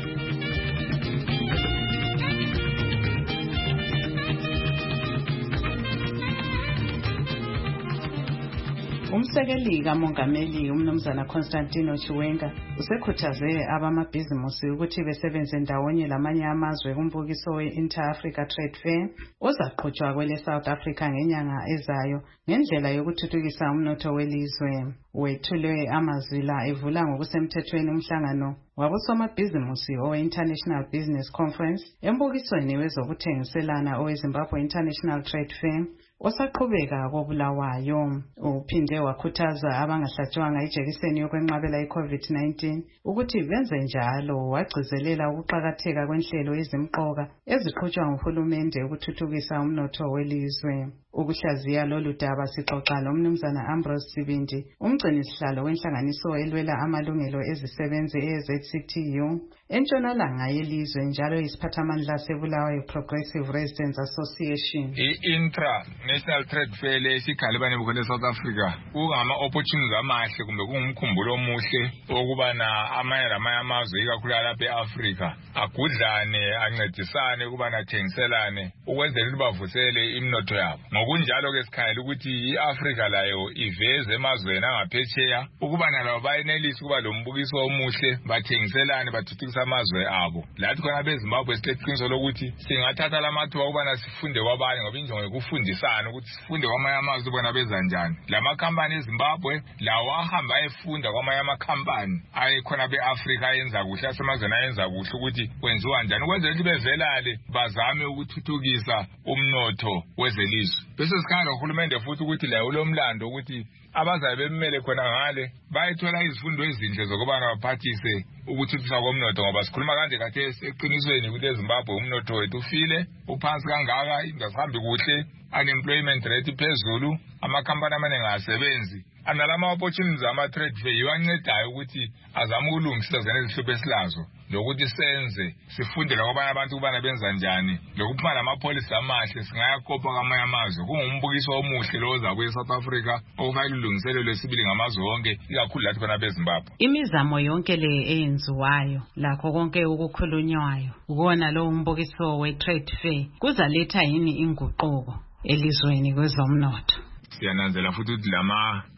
Umsekeli kaMongameli umnumzana Constantino Chiwenga usekhuthaze abamabhizimusi ukuthi besebenze ndawonye lamanye amazwe kumbukiso we-Inter-Africa Trade Fair ozaqhutshwa kwele South Africa ngenyanga ezayo ngendlela yokuthuthukisa umnotho welizwe. Wethulwe amazwila evula ngokusemthethweni umhlangano wabosomabhizimusi owe-International Business Conference embukisweni wezokuthengiselana owe-Zimbabwe International Trade Fair osaqhubeka koBulawayo. Uphinde wakhuthaza abangahlatshwanga ijekiseni yokwenqabela i-COVID nineteen ukuthi benze njalo, wagcizelela ukuqakatheka kwenhlelo ezimqoka eziqhutshwa nguhulumende ukuthuthukisa umnotho welizwe. Ukuhlaziya lolu daba sixoxa lomnumzana Ambrose Sibindi, umgcinisihlalo wenhlanganiso elwela amalungelo ezisebenzi e-Z C T U entshonalanga yelizwe njalo isiphathamandla seBulawayo Progressive Residents Association. I-Intra-National Trade Fair lesikhalibane bukhele South Africa kungama-opportunities amahle kumbe kungumkhumbulo omuhle okubana amanye lamanye amazwe ikakhulu alapha e-Afrika agudlane ancedisane ukubana athengiselane ukwenzela ukuthi bavusele iminotho yabo. Ngokunjalo ke sikhangela ukuthi i-Afrika layo iveze emazweni angaphetsheya ukubana labo bayenelisa ukuba lo mbukiso omuhle bathengiselane bathuthukisa amazwe abo. Lathi khona beZimbabwe sileqiniso lokuthi singathatha lamathuba ukubana sifunde kwabanye ngoba injongo yokufundisana ukuthi sifunde kwamanye amazwe ukubana beza njani. Lamakhampani eZimbabwe lawo ahamba efunda kwamanye amakhampani ayekhona be-Afrika ayenza kuhle asemazweni ayenza kuhle ukuthi kwenziwa njani ukwenzela ukuthi bevelale bazame ukuthuthukisa umnotho wezelizwe. Bese sikhangela uhulumende futhi ukuthi layo lomlando ukuthi abazabe bemele khona ngale bayithola izifundo ezinhle zokubana baphathise ukuthuthukisa komnotho ngoba sikhuluma kanje khathesi eqinisweni ukuthi eZimbabwe umnotho wethu ufile uphansi kangaka ingasahambi kuhle, unemployment rate phezulu, amakhampani amaningi asebenzi. Analama opportunities ama-trade fair iwancedayo ukuthi azame ukulungisisa zona izihlupho esilazo lokuthi senze sifundela kwabanye abantu ukubana benza njani lokuphuma namapholisi amahle singayakopa kwamanye amazwe. Kungumbukiso omuhle lo ozabuye eSouth Africa okufanele ulungiselelwe sibili ngamazwe onke ikakhulu lathi khona beZimbabwe. Imizamo yonke le eyenziwayo lakho konke ukukhulunywayo ukona lo umbukiso we-trade fair kuzaletha yini inguquko elizweni kwezomnotho? Siyananzela futhi ukuthi lama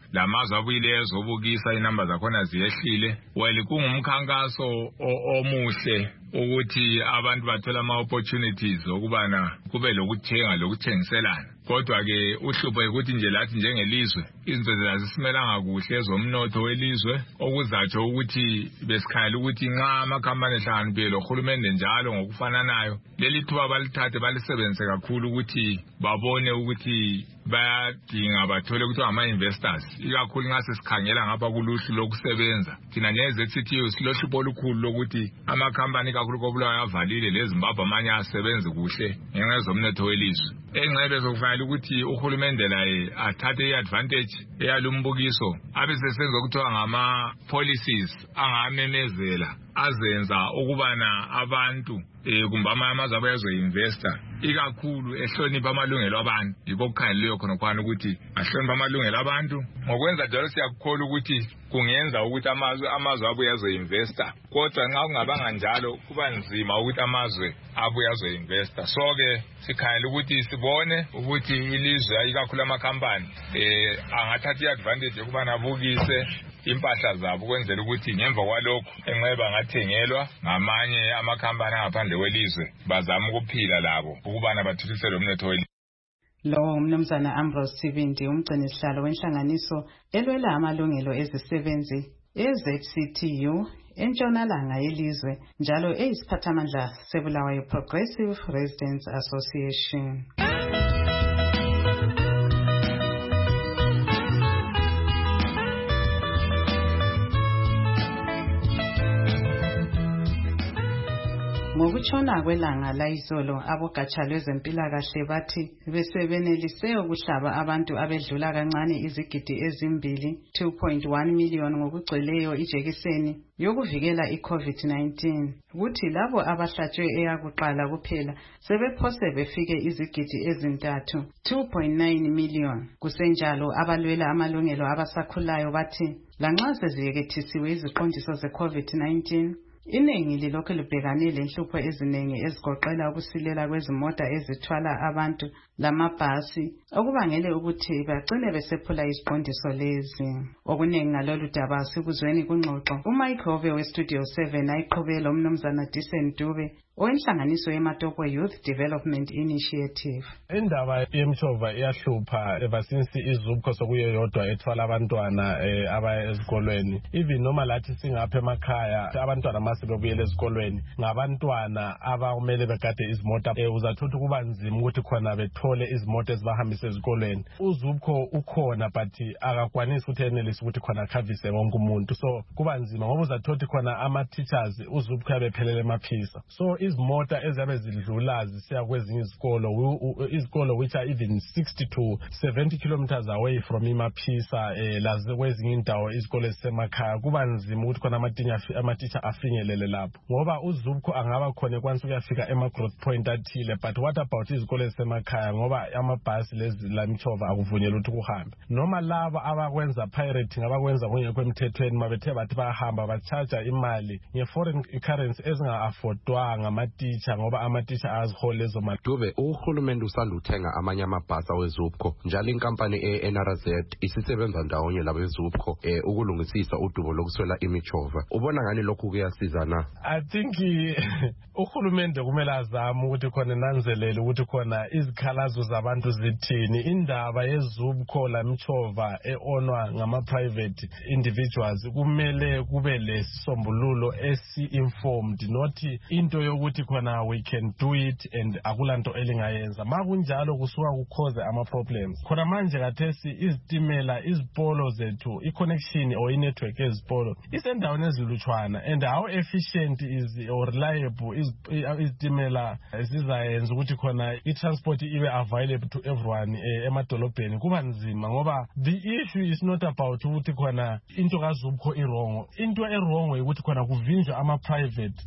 lamazwe abuyile ezobukisa inamba zakhona ziyehlile. Well kungumkhankaso omuhle ukuthi abantu bathola ama opportunities okubana kube lokuthenga lokuthengiselana. Kodwa ke uhlupho ukuthi nje lathi njengelizwe izinto zazisimelanga kuhle ezomnotho welizwe okuzatsho ukuthi besikhala ukuthi nxa amakhampani ehlanganiphile lohulumende njalo ngokufananayo leli thuba balithathe balisebenzise kakhulu ukuthi babone ukuthi bayadinga bathole ukuthi ama-investors ikakhulu nxa sesikhangela ngapha kuluhlu lokusebenza thina njenge-Z_C_T silohlupho olukhulu lokuthi amakhampani ikakhulu koBulawayo avalile leZimbabwe amanye asebenzi kuhle ngenxa yezomnotho welizwe. Engcebe sokufanele ukuthi uhulumende laye athathe i-advantage eyalumbukiso abesesenza okuthiwa ngama-policies angamemezela azenza ukubana abantu eh kumbe amazwe abayazo-investa ikakhulu ehlonipha amalungelo abantu. Yikho kukhangelileyo khona khona ukuthi ahlonipha amalungelo abantu. Ngokwenza njalo siyakukholwa ukuthi kungenza ukuthi amazwe amazwe abuye azo-investa. Kodwa nxa kungabanga njalo kuba nzima ukuthi amazwe abuye azo-investa. So ke sikhangela ukuthi sibone ukuthi ilizwe ikakhulu amakhampani eh angathatha i-advantage ukubana abukise impahla zabo kwenzela ukuthi ngemva kwalokho enqeba ngathengelwa ngamanye amakhampani angaphandle welizwe bazama ukuphila labo ukubana bathuthukise lo mnotho welizwe. Lo umnumzana Ambrose Sibindi umgcini sihlalo wenhlanganiso elwela amalungelo ezisebenzi e-Z_C_T entshonalanga yelizwe njalo eyisiphathamandla seBulawayo Progressive Residents Association. Ngokutshona kwelanga layizolo abogatsha lwezempilakahle bathi besebenelise ukuhlaba abantu abedlula kancane izigidi ezimbili two point one million ngokugcweleyo ijekiseni yokuvikela i-COVID nineteen. Kuthi labo abahlatshwe eyakuqala kuphela sebephose befike izigidi ezintathu two point nine million. Kusenjalo abalwela amalungelo abasakhulayo bathi lanxa seziyekethisiwe iziqondiso ze-COVID nineteen iningi lilokhu libhekane lenhlupho eziningi ezigoqela ukusilela kwezimota ezithwala abantu lamabhasi okubangele ukuthi bagcine besephula iziqondiso lezi. Okuningi ngalolu daba sikuzweni kungxoxo uMike weStudio seven ayiqhubela umnumzana Disen Dube owenhlanganiso yeMatopo Youth Development Initiative. Indaba yemtshova iyahlupha ever since izubukho sokuye yodwa ethwala abantwana eh, abaya ezikolweni. Even noma lathi singapha emakhaya abantwana mase bebuyela ezikolweni ngabantwana abakumele begade izimota eh, uzathola kuba nzima ukuthi khona bethole izimota ezibahambisa ezikolweni. Uzubukho ukhona but akakwanisi ukuthi enelise ukuthi khona khavise wonke umuntu. So kuba nzima ngoba uzathola khona ama teachers uzubukho yabephelele emaphisa. So izimota ezabe zidlula zisiya kwezinye izikolo izikolo which are even sixty to seventy kilometers away from imaphisa eh laze kwezinye indawo izikolo ezisemakhaya kuba nzima ukuthi khona amateacher afinyelele lapho ngoba uzubukho angaba khona kwansi ukuyafika ema growth point athile. But what about izikolo ezisemakhaya ngoba amabhasi lezi lamchova akuvunyelwa ukuthi kuhambe noma laba abakwenza pirating abakwenza kungekho emthethweni mabethe bathi bahamba bacharge imali nge-foreign currency ezinga-affordwanga ama-teacher ngoba ama-teacher azihola ezo Dube. Uhulumende usanda uthenga amanye amabhasi awezubukho njalo inkampani e-N R Z isisebenza ndawonye labo ezubukho eh, ukulungisisa udubo lokuswela imichova. Ubona ngani lokhu kuyasiza na? I think uhulumende kumele azame ukuthi khona nanzelele ukuthi khona izikhalazo zabantu zithini. Indaba yezubukho lamchova eonwa ngama-private individuals kumele kube lesisombululo esi-informed not into yokuthi khona we can do it and akulanto elingayenza. Makunjalo kusuka kukhoze ama-problems. Khona manje kathesi izitimela izipolo zethu i-connection or i-network ezipolo isendaweni ezilutshwana and how efficient is or reliable izitimela zizayenza ukuthi khona i-transport ibe available to everyone eh, emadolobheni kuba nzima ngoba the issue is not about ukuthi khona into kazubukho irongo. Into erongo ukuthi khona kuvinjwa ama-private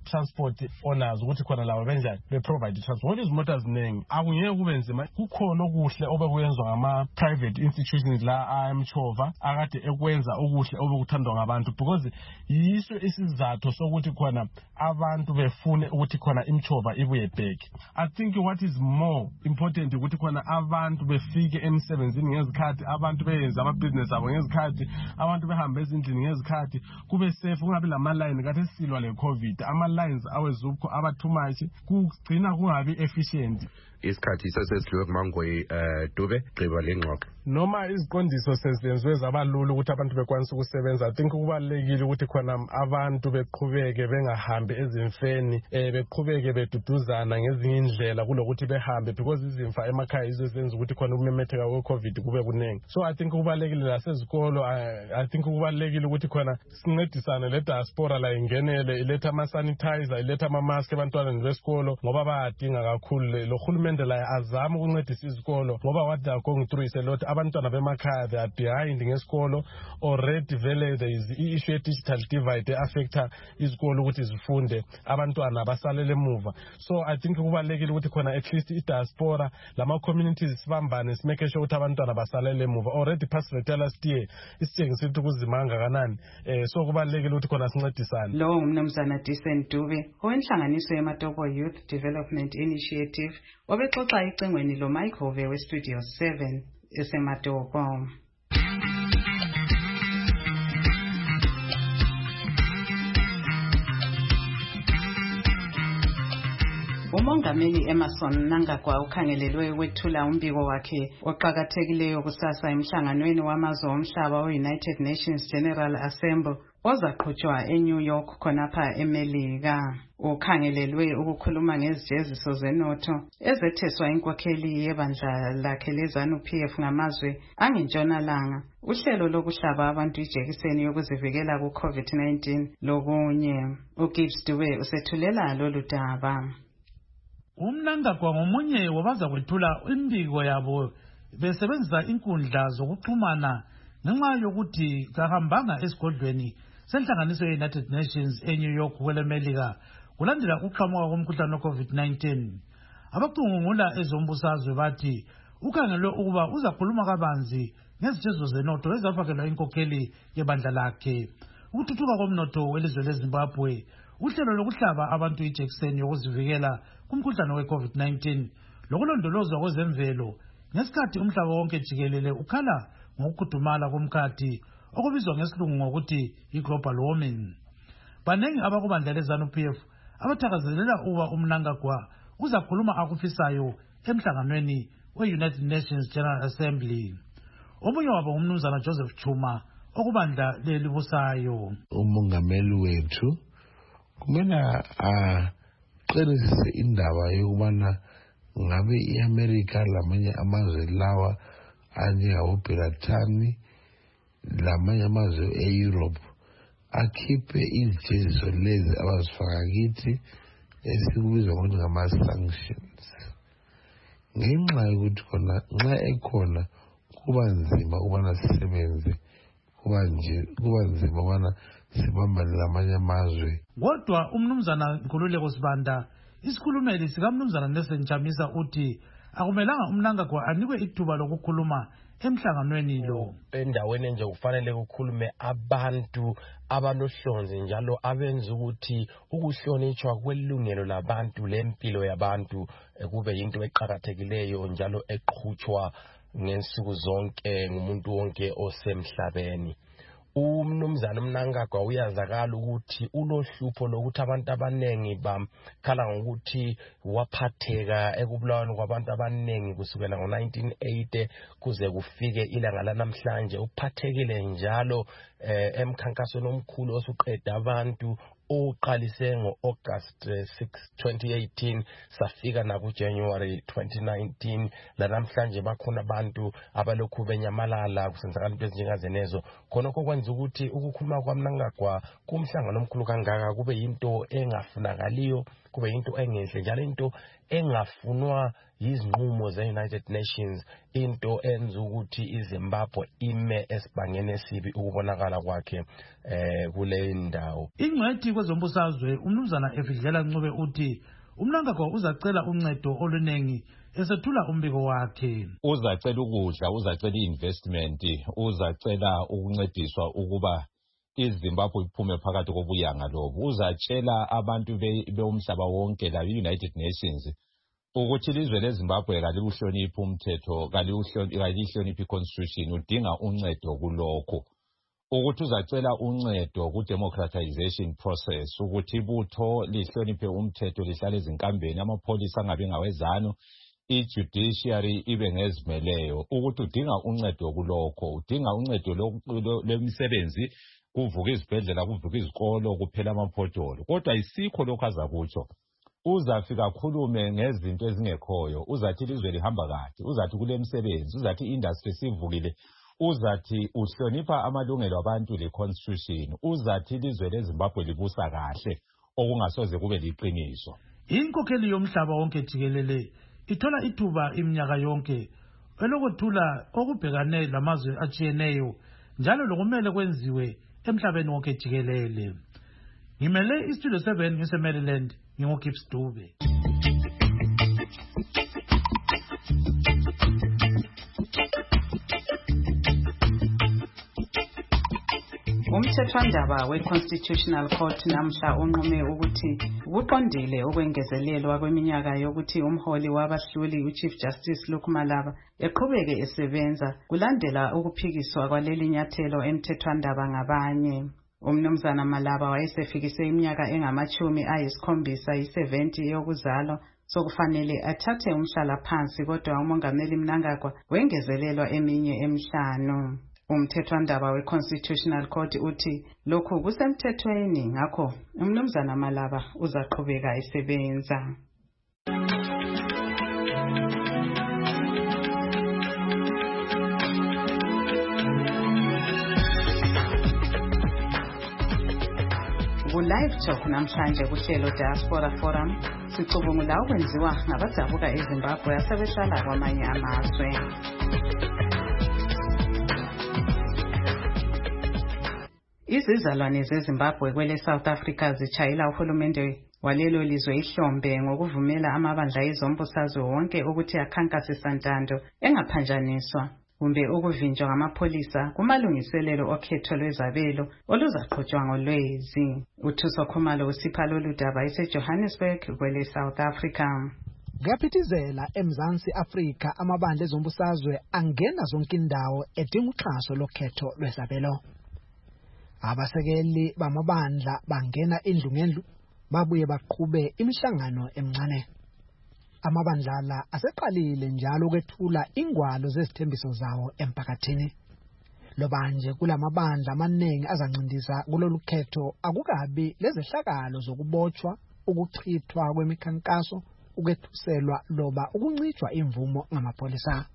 transport owners ukuthi khona lawo benjani be provide transport izimota ziningi akungeke kube nzima kukhona okuhle obekuyenzwa ngama private institutions la ayamchova akade ekwenza okuhle obekuthandwa ngabantu because yiso isizathu sokuthi khona abantu befune ukuthi khona imchova ibuye back. I think what is more important ukuthi khona abantu befike emsebenzini ngezikhathi abantu beyenza ama business abo ngezikhathi abantu behambe ezindlini ngezikhathi kube safe kungabi lama line kade silwa le covid ama lines awezupho abathumashi kugcina kungabi efficient. Isikhathi sesidliwe kumangoyi eh Dube gqiba lengxoxo noma iziqondiso sezenziwe zabalula ukuthi abantu bekwanisa ukusebenza. I think kubalekile ukuthi khona abantu beqhubeke bengahambi ezimfeni eh beqhubeke beduduzana ngezinye indlela kulokuthi behambe because izimfa emakhaya izozenza ukuthi khona ukumemetheka kwe covid kube kuningi. So I think kubalekile lasezikolo I think kubalekile ukuthi khona sincedisane le diaspora la ingenele iletha ama sanitizer iletha ama mask ebantwaneni besikolo ngoba bayadinga kakhulu lo hulumende la azama ukuncedisa izikolo ngoba what they are going through is a lot. Abantwana bemakhaya they are behind ngesikolo already vele there is issue ye digital divide affecta izikolo ukuthi zifunde abantwana abasalele emuva. So I think kubalekile ukuthi khona at least i diaspora lama communities sibambane simeke sure ukuthi abantwana basalele emuva. Already pastor tell us here isitshengisa ukuthi kuzimanga kanani eh so kubalekile ukuthi khona sincedisane. Lo umnumzana Decent Dube owenhlanganiso yeMatopo Youth Development Initiative obexoxa icengweni lo Microwave we Studio seven eseMatopo. Umongameli Emerson Mnangagwa ukhangelelwe ukwethula umbiko wakhe oqhakathekileyo kusasa emhlanganweni wamazwe omhlaba we-United Nations General Assembly ozaqhutshwa eNew York khonapha eMelika. Ukhangelelwe ukukhuluma ngezijeziso zenotho ezetheswa inkokheli yebandla lakhe leZANU-P F ngamazwe angentshonalanga, uhlelo lokuhlaba abantu ijekiseni yokuzivikela ku COVID nineteen lokunye. uGibbs Dube usethulela lolu daba. UMnangagwa ngomunye wabaza kwethula imbiko yabo besebenzisa inkundla zokuxhumana ngenxa yokuthi kahambanga esigodlweni senhlanganiso ye-United Nations eNew York kwelemelika kulandela ukuqhamuka komkhuhlane we-COVID nineteen. Abacungungula ezombusazwe bathi ukhangelwe ukuba uzakhuluma kabanzi ngezijeziso zenotho ezafakelwa inkokheli yebandla lakhe, ukuthuthuka komnotho welizwe leZimbabwe, uhlelo lokuhlaba abantu ijekiseni yokuzivikela kumkhuhlane we-COVID nineteen, lokulondolozwa kwezemvelo ngesikhathi umhlaba wonke jikelele ukhala ngokukhudumala komkhathi okubizwa ngesilungu ngokuthi i-global warming. Banengi abakubandla leZANU-P F abathakazelela uba uMnangagwa uzakhuluma akufisayo emhlanganweni we-United Nations General Assembly. Omunye wabo umnumzana Joseph Chuma okubandla lelibusayo. Umongameli wethu kumele aqinisekise indaba yokubana ngabe iAmerica lamanye amazwe lawa anjengabo-Britain lamanye amazwe e-Europe akhiphe izijeziso lezi abazifaka kithi esikubiza ngokuthi ngama-sanctions, ngenxa yokuthi khona nxa ekhona kuba nzima ukubana sisebenze, kuba nje kuba nzima ukubana sibambane lamanye amazwe. Kodwa umnumzana Nkululeko Sibanda isikhulumeli sikamnumzana Nelson Chamisa uthi akumelanga uMnangagwa anikwe ithuba lokukhuluma emhlanganweni lo. Endaweni nje kufanele ukukhulume abantu abanohlonze njalo abenza ukuthi ukuhlonitshwa kwelungelo labantu lempilo yabantu kube yinto eqhakathekileyo njalo eqhutshwa ngensuku zonke ngumuntu wonke osemhlabeni. Umnumzana Mnangagwa uyazakala ukuthi ulohlupho lokuthi abantu abanengi bamkhala ngokuthi waphatheka ekubulaweni kwabantu abanengi kusukela ngo nineteen eighty kuze kufike ilanga lanamhlanje. Uphathekile njalo eh, emkhankasweni omkhulu osuqeda abantu oqalise ngo-August sixth twenty eighteen safika naku-January twenty nineteen. Lanamhlanje bakhona abantu abalokhu benyamalala kusenzakala into ezinjengazenezo. Khonokho kwenza ukuthi ukukhuluma kwaMnangagwa kumhlangano omkhulu kangaka kube yinto engafunakaliyo, kube yinto engenhle njalo into engafunwa yizinqumo ze-United Nations into enza ukuthi iZimbabwe ime esibangeni esibi ukubonakala kwakhe eh kule ndawo. Ingcwethi kwezombusazwe umnumzana Efidlela Ncube uthi uMnangagwa uzacela uncedo olunengi esethula umbiko wakhe. Uzacela ukudla, uzacela investment, uzacela ukuncediswa ukuba iZimbabwe iphume phakathi kobuyanga lobu. Uzatshela abantu beumhlaba wonke la United Nations ukuthi ilizwe leZimbabwe kaliwuhloniphi umthetho, kaliwuhloniphi iconstitution, udinga uncedo kulokho. Ukuthi uzacela uncedo ku democratization process, ukuthi ibutho lihloniphe umthetho, lihlale ezinkambeni, amapholisa angabi ngawezano, i-judiciary ibe ngezimeleyo. Ukuthi udinga uncedo kulokho, udinga uncedo lemisebenzi, kuvuka izibhedlela, kuvuka izikolo, kuphela amaphotholo. Kodwa isikho lokho azakutsho. Uzafika khulume ngezinto ezingekhoyo, uzathi ilizwe lihamba kahle, uzathi kule msebenzi, uzathi industry sivukile, uzathi uhlonipha amalungelo abantu le-constitution, uzathi ilizwe leZimbabwe libusa kahle okungasoze kube liqiniso. Inkokheli yomhlaba wonke jikelele ithola ithuba iminyaka yonke elokuthula okubhekane lamazwe atshiyeneyo njalo lokumele kwenziwe emhlabeni wonke jikelele. Ngimele istudio seven ngise Maryland, nginguGibbs Dube. Umthethwandaba we-Constitutional Court namhla unqume ukuthi kuqondile ukwengezelelwa kweminyaka yokuthi umholi wabahluli uChief Justice Luke Malaba eqhubeke esebenza kulandela ukuphikiswa kwaleli nyathelo emthethwandaba ngabanye. Umnumzana Malaba wayesefikise iminyaka engamachumi ayisikhombisa i-seventy yokuzalwa sokufanele athathe umhlala phansi, kodwa umongameli Mnangagwa wengezelelwa eminye emihlanu. Umthethwandaba we-Constitutional Court uthi lokhu kusemthethweni, ngakho umnumzana Malaba uzaqhubeka esebenza. Ku-Live Talk namhlanje kuhlelo Diaspora Forum sicubungula okwenziwa ngabadabuka eZimbabwe asebehlala kwamanye amazwe. Izizalwane zeZimbabwe kwele South Africa zitshayela uhulumende walelo lizwe ihlombe ngokuvumela amabandla ezombusazwe wonke ukuthi akhankase santando engaphanjaniswa kumbe ukuvinjwa ngamapholisa kumalungiselelo okhetho lwezabelo oluzaqhutshwa ngolwezi. uThuso Khumalo usipha lolu daba eseJohannesburg kwele South Africa. Kuyaphithizela eMzansi Afrika amabandla ezombusazwe angena zonke indawo edinga uxhaso lokhetho lwezabelo. Abasekeli bamabandla bangena indlu ngendlu babuye baqhube imihlangano emncane. Amabandla la aseqalile njalo ukwethula ingwalo zezithembiso zawo emphakathini. Lobanje kulamabandla amaningi azancindisa kulolu khetho akukabi lezehlakalo zokubotshwa, ukuchithwa kwemikhankaso, ukwethuselwa loba ukuncitshwa imvumo ngamapholisa.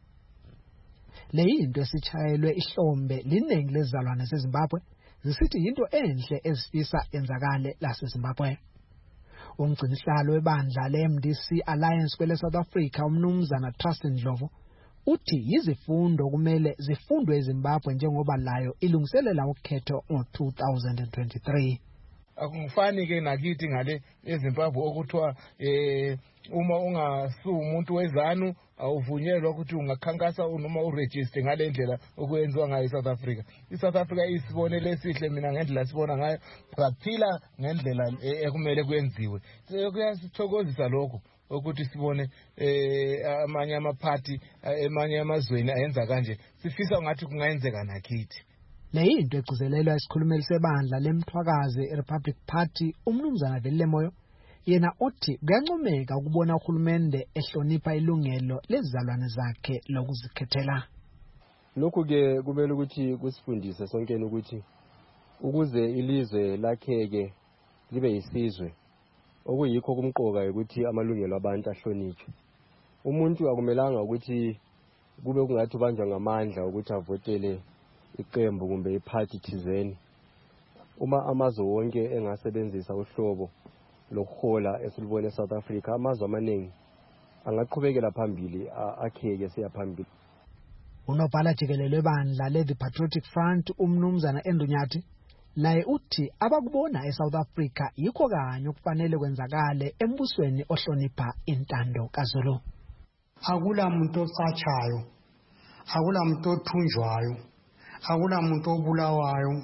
Leyinto esitshayelwe ihlombe liningi lezizalwane zeZimbabwe zisithi yinto enhle ezifisa yenzakale laseZimbabwe. Umgcinisihlalo webandla le-M D C Alliance kwele South Africa umnumzana Trust Ndlovu uthi yizifundo kumele zifundwe eZimbabwe njengoba layo ilungiselela ukhetho ngo-two thousand twenty-three. Akungifani ke nakithi ngale eZimbabwe okuthiwa eh uma ungasuka umuntu wezanu awuvunyelwa ukuthi ungakhankasa noma uregister ngale ndlela okwenziwa ngayo eSouth Africa. iSouth Africa isibonele esihle mina ngendlela sibona ngayo, baphila ngendlela ekumele kwenziwe. Kuyasithokozisa lokho ukuthi sibone eh amanye amaphathi amanye amazweni ayenza kanje, sifisa ngathi kungayenzeka nakithi. Leyinto egcizelelwa isikhulumeli sebandla lemthwakazi iRepublic Party umnumzana Velemoyo, yena uthi kuyancomeka ukubona uhulumende ehlonipha ilungelo lezizalwane zakhe lokuzikhethela. Lokhu ke kumele ukuthi kusifundise sonke ukuthi ukuze ilizwe lakheke libe yisizwe okuyikho kumqoka ukuthi amalungelo abantu ahlonitshwe. Umuntu akumelanga ukuthi kube kungathi ubanjwa ngamandla ukuthi avotele iqembu kumbe iparty thizeni. Uma amazwe wonke engasebenzisa uhlobo lokuhola esilibone eSouth Africa, amazwe amaningi angaqhubekela phambili akheke siya phambili. Unobhala jikelele webandla le-The Patriotic Front umnumzana Endunyathi laye uthi abakubona eSouth Africa yikho kanye okufanele kwenzakale embusweni ohlonipha intando kaZulu. Akula muntu ocatshayo, akula muntu othunjwayo, akula muntu obulawayo,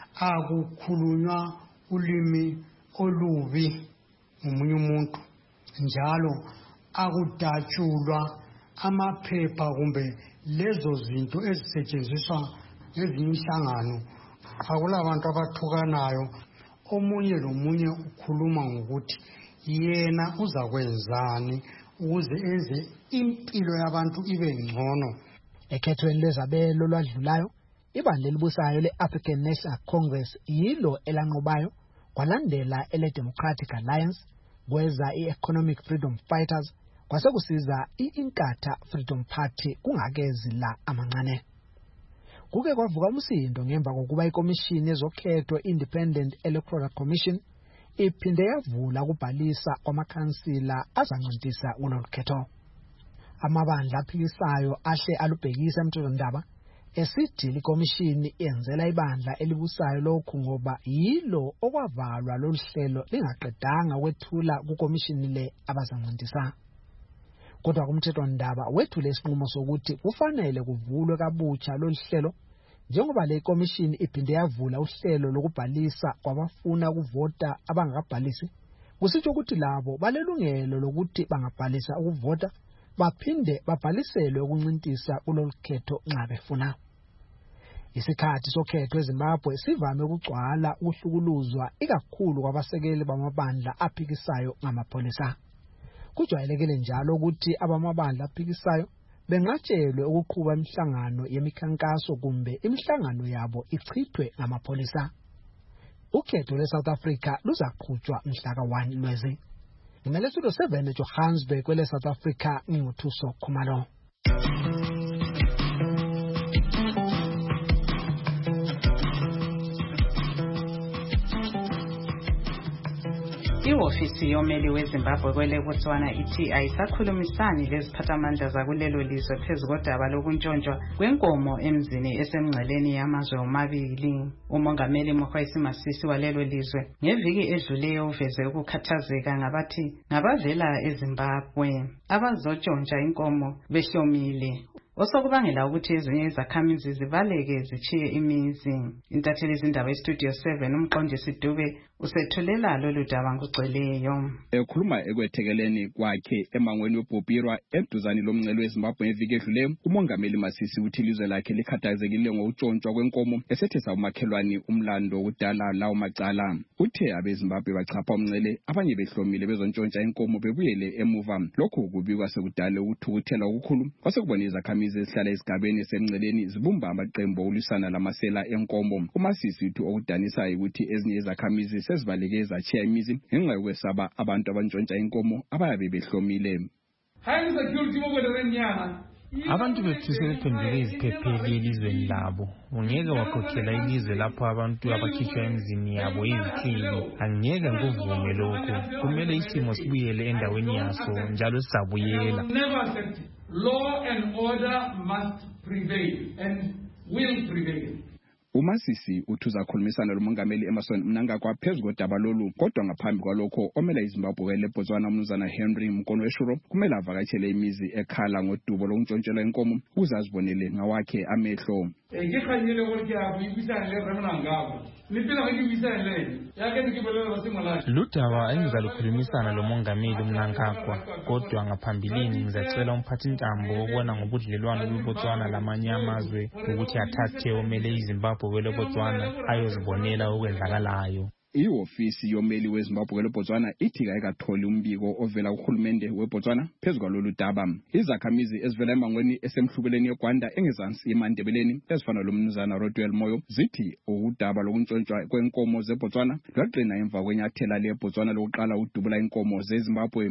akukhulunywa ulimi olubi umunye umuntu, njalo akudatshulwa amaphepha kumbe lezo zinto ezisetshenziswa ezinye inhlangano. Akula abantu abathukanayo, omunye lomunye ukhuluma ngokuthi yena uzakwenzani ukuze enze impilo yabantu ibe ngcono. Ekhethweni lwezabelo lwadlulayo, ibandla elibusayo le-African National Congress yilo elanqobayo, kwalandela ele-Democratic Alliance, kweza i-Economic Freedom Fighters, kwase kusiza i-Inkatha Freedom Party kungakezi la amancane. Kuke kwavuka umsindo ngemva kokuba ikomishini ezokhetho Independent Electoral Commission iphinde yavula ukubhalisa kwamakhansila azanqintisa kulolu khetho. Amabandla aphikisayo ahle alubhekisa emthethwandaba esithi ikomishini iyenzela ibandla elibusayo lokhu ngoba yilo okwavalwa lolu hlelo lingaqedanga ukwethula kukomishini le abazanqintisa. Kodwa kumthethwandaba wethule isinqumo sokuthi kufanele kuvulwe kabutsha lolu hlelo njengoba le komishini iphinde yavula uhlelo lokubhalisa kwabafuna ukuvota abangakabhalisi. Kusitsho ukuthi labo balelungelo lokuthi bangabhalisa ukuvota baphinde babhaliselwe ukuncintisa kulolu khetho nxa befuna. Isikhathi sokhetho eZimbabwe sivame ukugcwala ukuhlukuluzwa ikakhulu kwabasekeli bamabandla aphikisayo ngamapolisa. Kujwayelekile njalo ukuthi abamabandla aphikisayo bengatshelwe ukuqhuba imihlangano yemikhankaso kumbe imihlangano yabo ichithwe ngamapolisa. Ukhetho lweSouth Africa luzaqhutshwa mhla ka one Lwezi. Ngimele studio seven eJohannesburg kwele South Africa nginguthuso Khumalo. Iofisi yomeli weZimbabwe kwele Botswana ithi ayisakhulumisani leziphathamandla zakulelo lizwe phezu kodaba lokuntshontshwa kwenkomo emzini esemngceleni yamazwe omabili. Umongameli Mokgweetsi Masisi walelo lizwe ngeviki edluleyo uveze ukukhathazeka ngabathi ngabavela eZimbabwe abazotshontsha inkomo behlomile, osokubangela ukuthi ezinye izakhamizi zibaleke zichiye imizi. Intatheli izindaba eStudio seven umqondisi Dube usethulela lolu daba ngugcweleyo. Ekhuluma ekwethekeleni kwakhe emangweni weBhobhirwa eduzane lomngcele weZimbabwe ngeviki edluleyo, umongameli Masisi uthi ilizwe lakhe likhathazekile ngokutshontshwa kwenkomo esethesa umakhelwane umlando wokudala lawo macala. Uthe abeZimbabwe bachapha umngcele abanye behlomile bezontshontsha inkomo bebuyele emuva. Lokhu kubikwa sekudala ukuthukuthela okukhulu kwasekubona izakhamizi ezihlala esigabeni semngceleni zibumba amaqembu okulwisana lamasela enkomo. uMasisi uthi okudanisayo ukuthi ezinye izakhamizi sezibaleke zachiya imizi ngenxa yokwesaba abantu abantshontsha inkomo abayabe behlomile. Abantu bethu sebephenduke iziphepheli elizweni labo. Ungeke wakhokhela ilizwe lapho abantu abakhishwa emzini yabo izikhili. Angeke nguvume lokho. Kumele isimo sibuyele endaweni yaso njalo sizabuyela. Law and order must prevail and will prevail. uMasisi uthuza khulumisana lomongameli Emmerson Mnangagwa phezu kodaba lolu, kodwa ngaphambi kwalokho omela iZimbabwe leBotswana umnumzana Henry Mkonweshuro kumele avakatshele imizi ekhala ngodubo lokuntshontshelwa inkomo ukuze azibonele ngawakhe amehlo. Ngikhanyile ukuthi yakuyibisana leRemna ngabo. Niphila ngikibisana le. Yake nikibelele basimala. Ludaba engizalukhulumisana lomongameli Mnangagwa, kodwa ngaphambilini ngizacela umphathi ntambo obona ngobudlelwano beBotswana lamanye amazwe ukuthi athathe omele iZimbabwe kwele Botswana ayozibonela okwenzakalayo. Iofisi yomeli weZimbabwe kwele Botswana ithi ayikatholi umbiko ovela kuhulumende weBotswana phezu kwalolu daba. Izakhamizi ezivela emangweni esemhlubeleni yeGwanda engezansi eMandebeleni ezifana lomnumzana Rodwell Moyo zithi udaba lokuntshontshwa kwenkomo zeBotswana lwaqina emva kwenyathela leBotswana lokuqala udubula inkomo zeZimbabwe.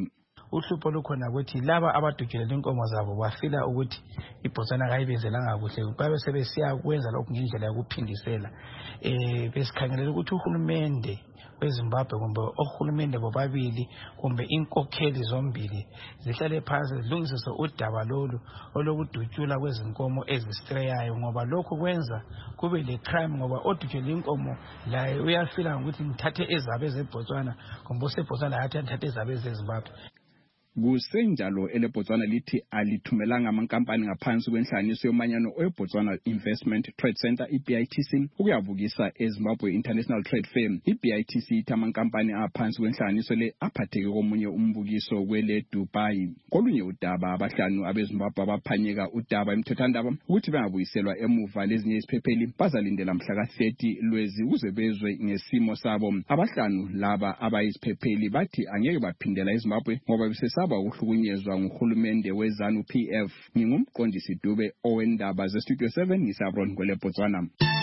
uhlupho lukhona ukuthi laba abadudulela inkomo zabo bafila ukuthi iBotswana kayibenzelanga kuhle babe sebesiya kwenza lokhu ngendlela yokuphindisela eh besikhangelela ukuthi uhulumende weZimbabwe kumbe ohulumende bobabili kumbe inkokheli zombili zihlale phansi zilungisise udaba lolu olokudutshula kwezinkomo ezistreyayo ngoba lokho kwenza kube le crime ngoba odutshula inkomo la uyafila ukuthi ngithathe ezabe ezeBotswana kumbe useBotswana yathi ngithathe ezabe ezeZimbabwe. Kusenjalo eleBotswana lithi alithumelanga amankampani ngaphansi kwenhlanganiso yomanyano eBotswana Investment Trade Center I B I T C ukuyavukisa eZimbabwe International Trade Fair. I B I T C ithi amankampani aphansi kwenhlanganiso le aphatheke komunye umbukiso kwele Dubai. Kolunye udaba abahlanu abeZimbabwe abaphanyeka udaba emthethwandaba ukuthi bengabuyiselwa emuva lezinye iziphepheli bazalindela mhla ka thirty lwezi ukuze bezwe ngesimo sabo. Abahlanu laba abayiziphepheli bathi angeke baphindela eZimbabwe ngoba besesa ukuhlukunyezwa nguhulumende weZanu P F. Ngingumqondisi Dube owendaba ze Studio seven ngisabron kwele Botswana.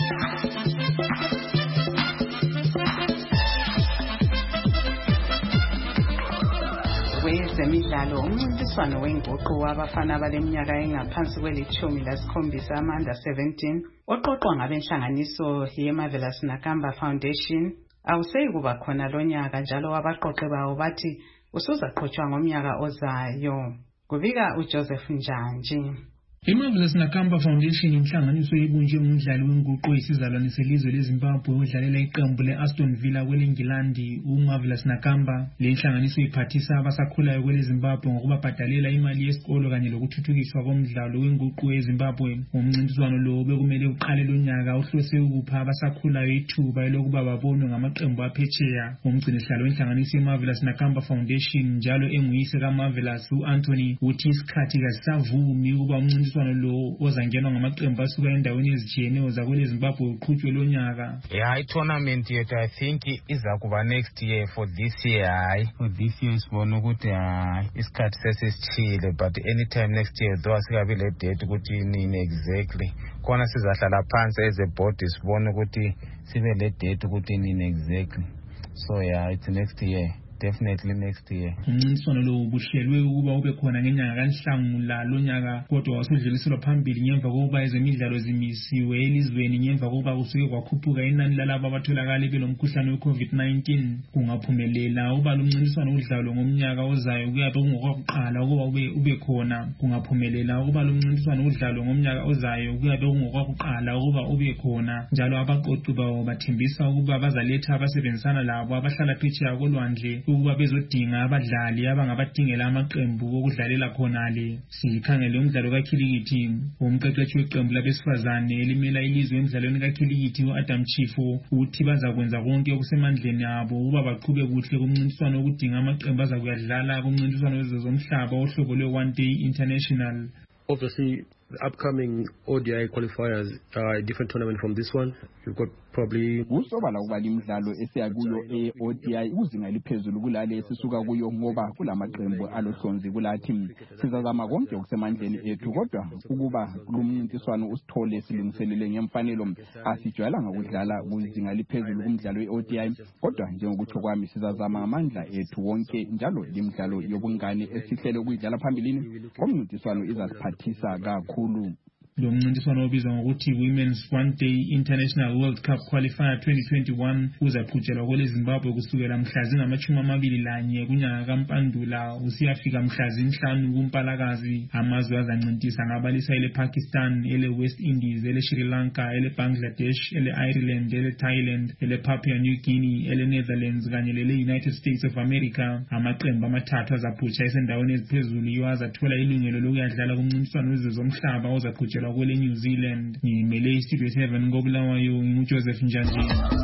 Wezemidlalo umncintiswano wenguqu wabafana abaleminyaka engaphansi kwelithumi lasikhombisa ama-under seventeen oqoqwa ngabenhlanganiso yeMarvelous Nakamba Foundation awuseyi kuba khona lonyaka njalo abaqoqi bawo bathi usuzaqhutshwa ngomnyaka ozayo. Kubika uJoseph Njanji. iMarvelous Nakamba Foundation inhlanganiso yebunje umdlali wenguqu isizalwane selizwe leZimbabwe odlalela iqembu leAston Villa kwelengilandi uMarvelous Nakamba. Le nhlanganiso iphathisa abasakhulayo kweleZimbabwe ngokubabhadalela imali yesikolo kanye lokuthuthukiswa komdlalo wenguqu eZimbabwe. Umncintiswano lo bekumele uqale lonyaka uhlose ukupha abasakhulayo ithuba elokuba babonwe ngamaqembu aphetsheya. Umgcinisihlalo wenhlanganiso yeMarvelous Nakamba Foundation njalo enguyise kaMarvelous uAnthony uthi isikhathi kasisavumi ukuba umncintiswano lo ozangenwa ngamaqembu asuka endaweni ezitshiyeneyo zakweleZimbabwe uqhutshwe lonyaka. Yeah, i-tournament yethu I think iza kuba next year. For this year hayi for this year sibona ukuthi hayi isikhathi sesisichile but anytime next year though asikabi le date ukuthi nini exactly khona sizahlala phansi as a board sibona ukuthi sibe le date ukuthi nini exactly. So yeah, it's next year. Definitely next year. Umncintiswano lo ubuhlelwe ukuba ube khona ngenyanga kaNhlangula lonyaka kodwa wasudluliselwa phambili ngemva kokuba ezemidlalo zimisiwe elizweni ngemva kokuba kusuke kwakhuphuka inani lalabo abatholakala belomkhuhlane weCovid nineteen. Kungaphumelela uba lo mncintiswano udlalwe ngomnyaka ozayo kuyabe kungokwakuqala ukuba ube ube khona. Kungaphumelela ukuba lo mncintiswano udlalwe ngomnyaka ozayo kuyabe kungokwakuqala ukuba ube khona. Njalo abaqoqi bawo bathembisa ukuba bazaletha abasebenzisana labo abahlala phetsheya kolwandle ukuba bezodinga abadlali abangabadingela amaqembu okudlalela khonale. Sikhangele umdlalo kaKhilikithi umqeqeshi weqembu labesifazane elimela ilizwe emidlalweni kaKhilikithi uAdam Chifo uthi bazakwenza konke okusemandleni abo ukuba baqhube kuhle kumncintiswano okudinga amaqembu azakuyadlala kumncintiswano wezomhlaba ohlobo lwe-one day international. Obviously, the upcoming O D I qualifiers are a different tournament from this one. You've got probably kusobala ukuba imidlalo esiya kuyo e-O D I uzinga liphezulu kulale esisuka kuyo ngoba kulamaqembu alohlonzi kulathi sizazama konke okusemandleni ethu kodwa ukuba lumncintiswano usithole silungiselele ngemfanelo asijwayelanga ukudlala kuzinga liphezulu kumdlalo we-O D I kodwa njengokuthi kwami sizazama ngamandla ethu wonke njalo limidlalo yobungane esihlele ukuyidlala phambilini komncintiswano izasiphathisa kakhulu. Lo mncintiswano obizwa ngokuthi Women's One Day International World Cup Qualifier twenty twenty-one uzaqhutshelwa kweleZimbabwe kusukela mhla zingamashumi amabili lanye kunyanga kaMpandula usiyafika mhla zinhlanu kuMpalakazi. Amazwe azancintisa ngabalisa ele Pakistan, ele West Indies, ele Sri Lanka, ele Bangladesh, ele Ireland, ele Thailand, ele Papua New Guinea, ele Netherlands kanye lele United States of America. Amaqembu amathathu azaphutsha esendaweni eziphezulu yiwo azathola ilungelo lokuyadlala kumncintiswano wezomhlaba ozaqhutshelwa kwele New Zealand. Ngimele Studio seven ngobulawayo nguJoseph Njanji.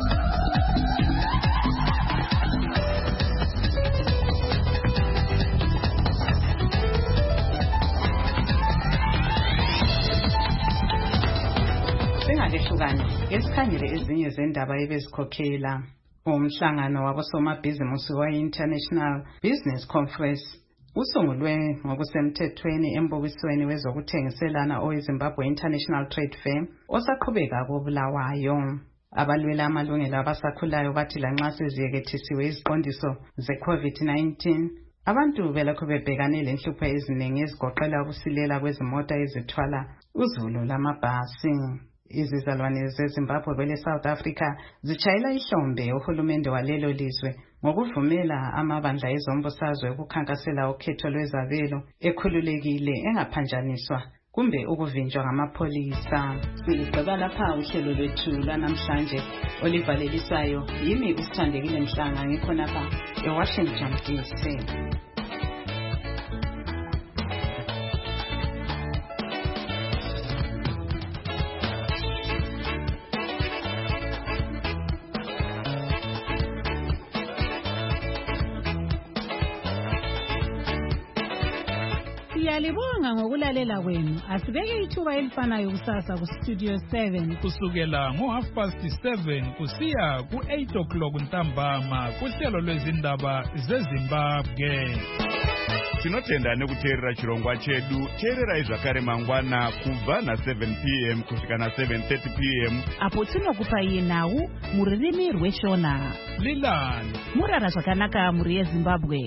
Singakehlukani ngesikhangile ezinye zendaba ebezikhokhela umhlangano wabosomabhizimusi we-International Business Conference usungulwe ngokusemthethweni embukisweni wezokuthengiselana oweZimbabwe International Trade Fair osaqhubeka kobulawayo. Abalwela amalungelo abasakhulayo bathi lanxa seziyekethisiwe iziqondiso ze-COVID nineteen Abantu belokhu bebhekane lenhlupho eziningi ezigoqela ukusilela kwezimoto ezithwala uzulu lamabhasi. Izizalwane zeZimbabwe kwele South Africa zitshayela ihlombe uhulumende walelo lizwe ngokuvumela amabandla ezombusazwe ukukhankasela ukhetho lwezabelo ekhululekile engaphanjaniswa kumbe ukuvinjwa ngamapholisa. Siligqiba lapha uhlelo lwethu lwanamhlanje olivalelisayo yimi uSithandekile Mhlanga ngikhonapha eWashington D C. Siyalibonga ngokulalela kwenu. Asibeke ithuba elifanayo kusasa ku Studio seven kusukela ngo half past seven kusiya ku eight o'clock ntambama kuhlelo lwezindaba zeZimbabwe. Tinotenda nekuteerera chirongwa chedu. Teererai zvakare mangwana kubva na seven p m kusvika na seven thirty p m apo tinokupai nhau mururimi rweshona. Lilani murara zvakanaka muri yeZimbabwe.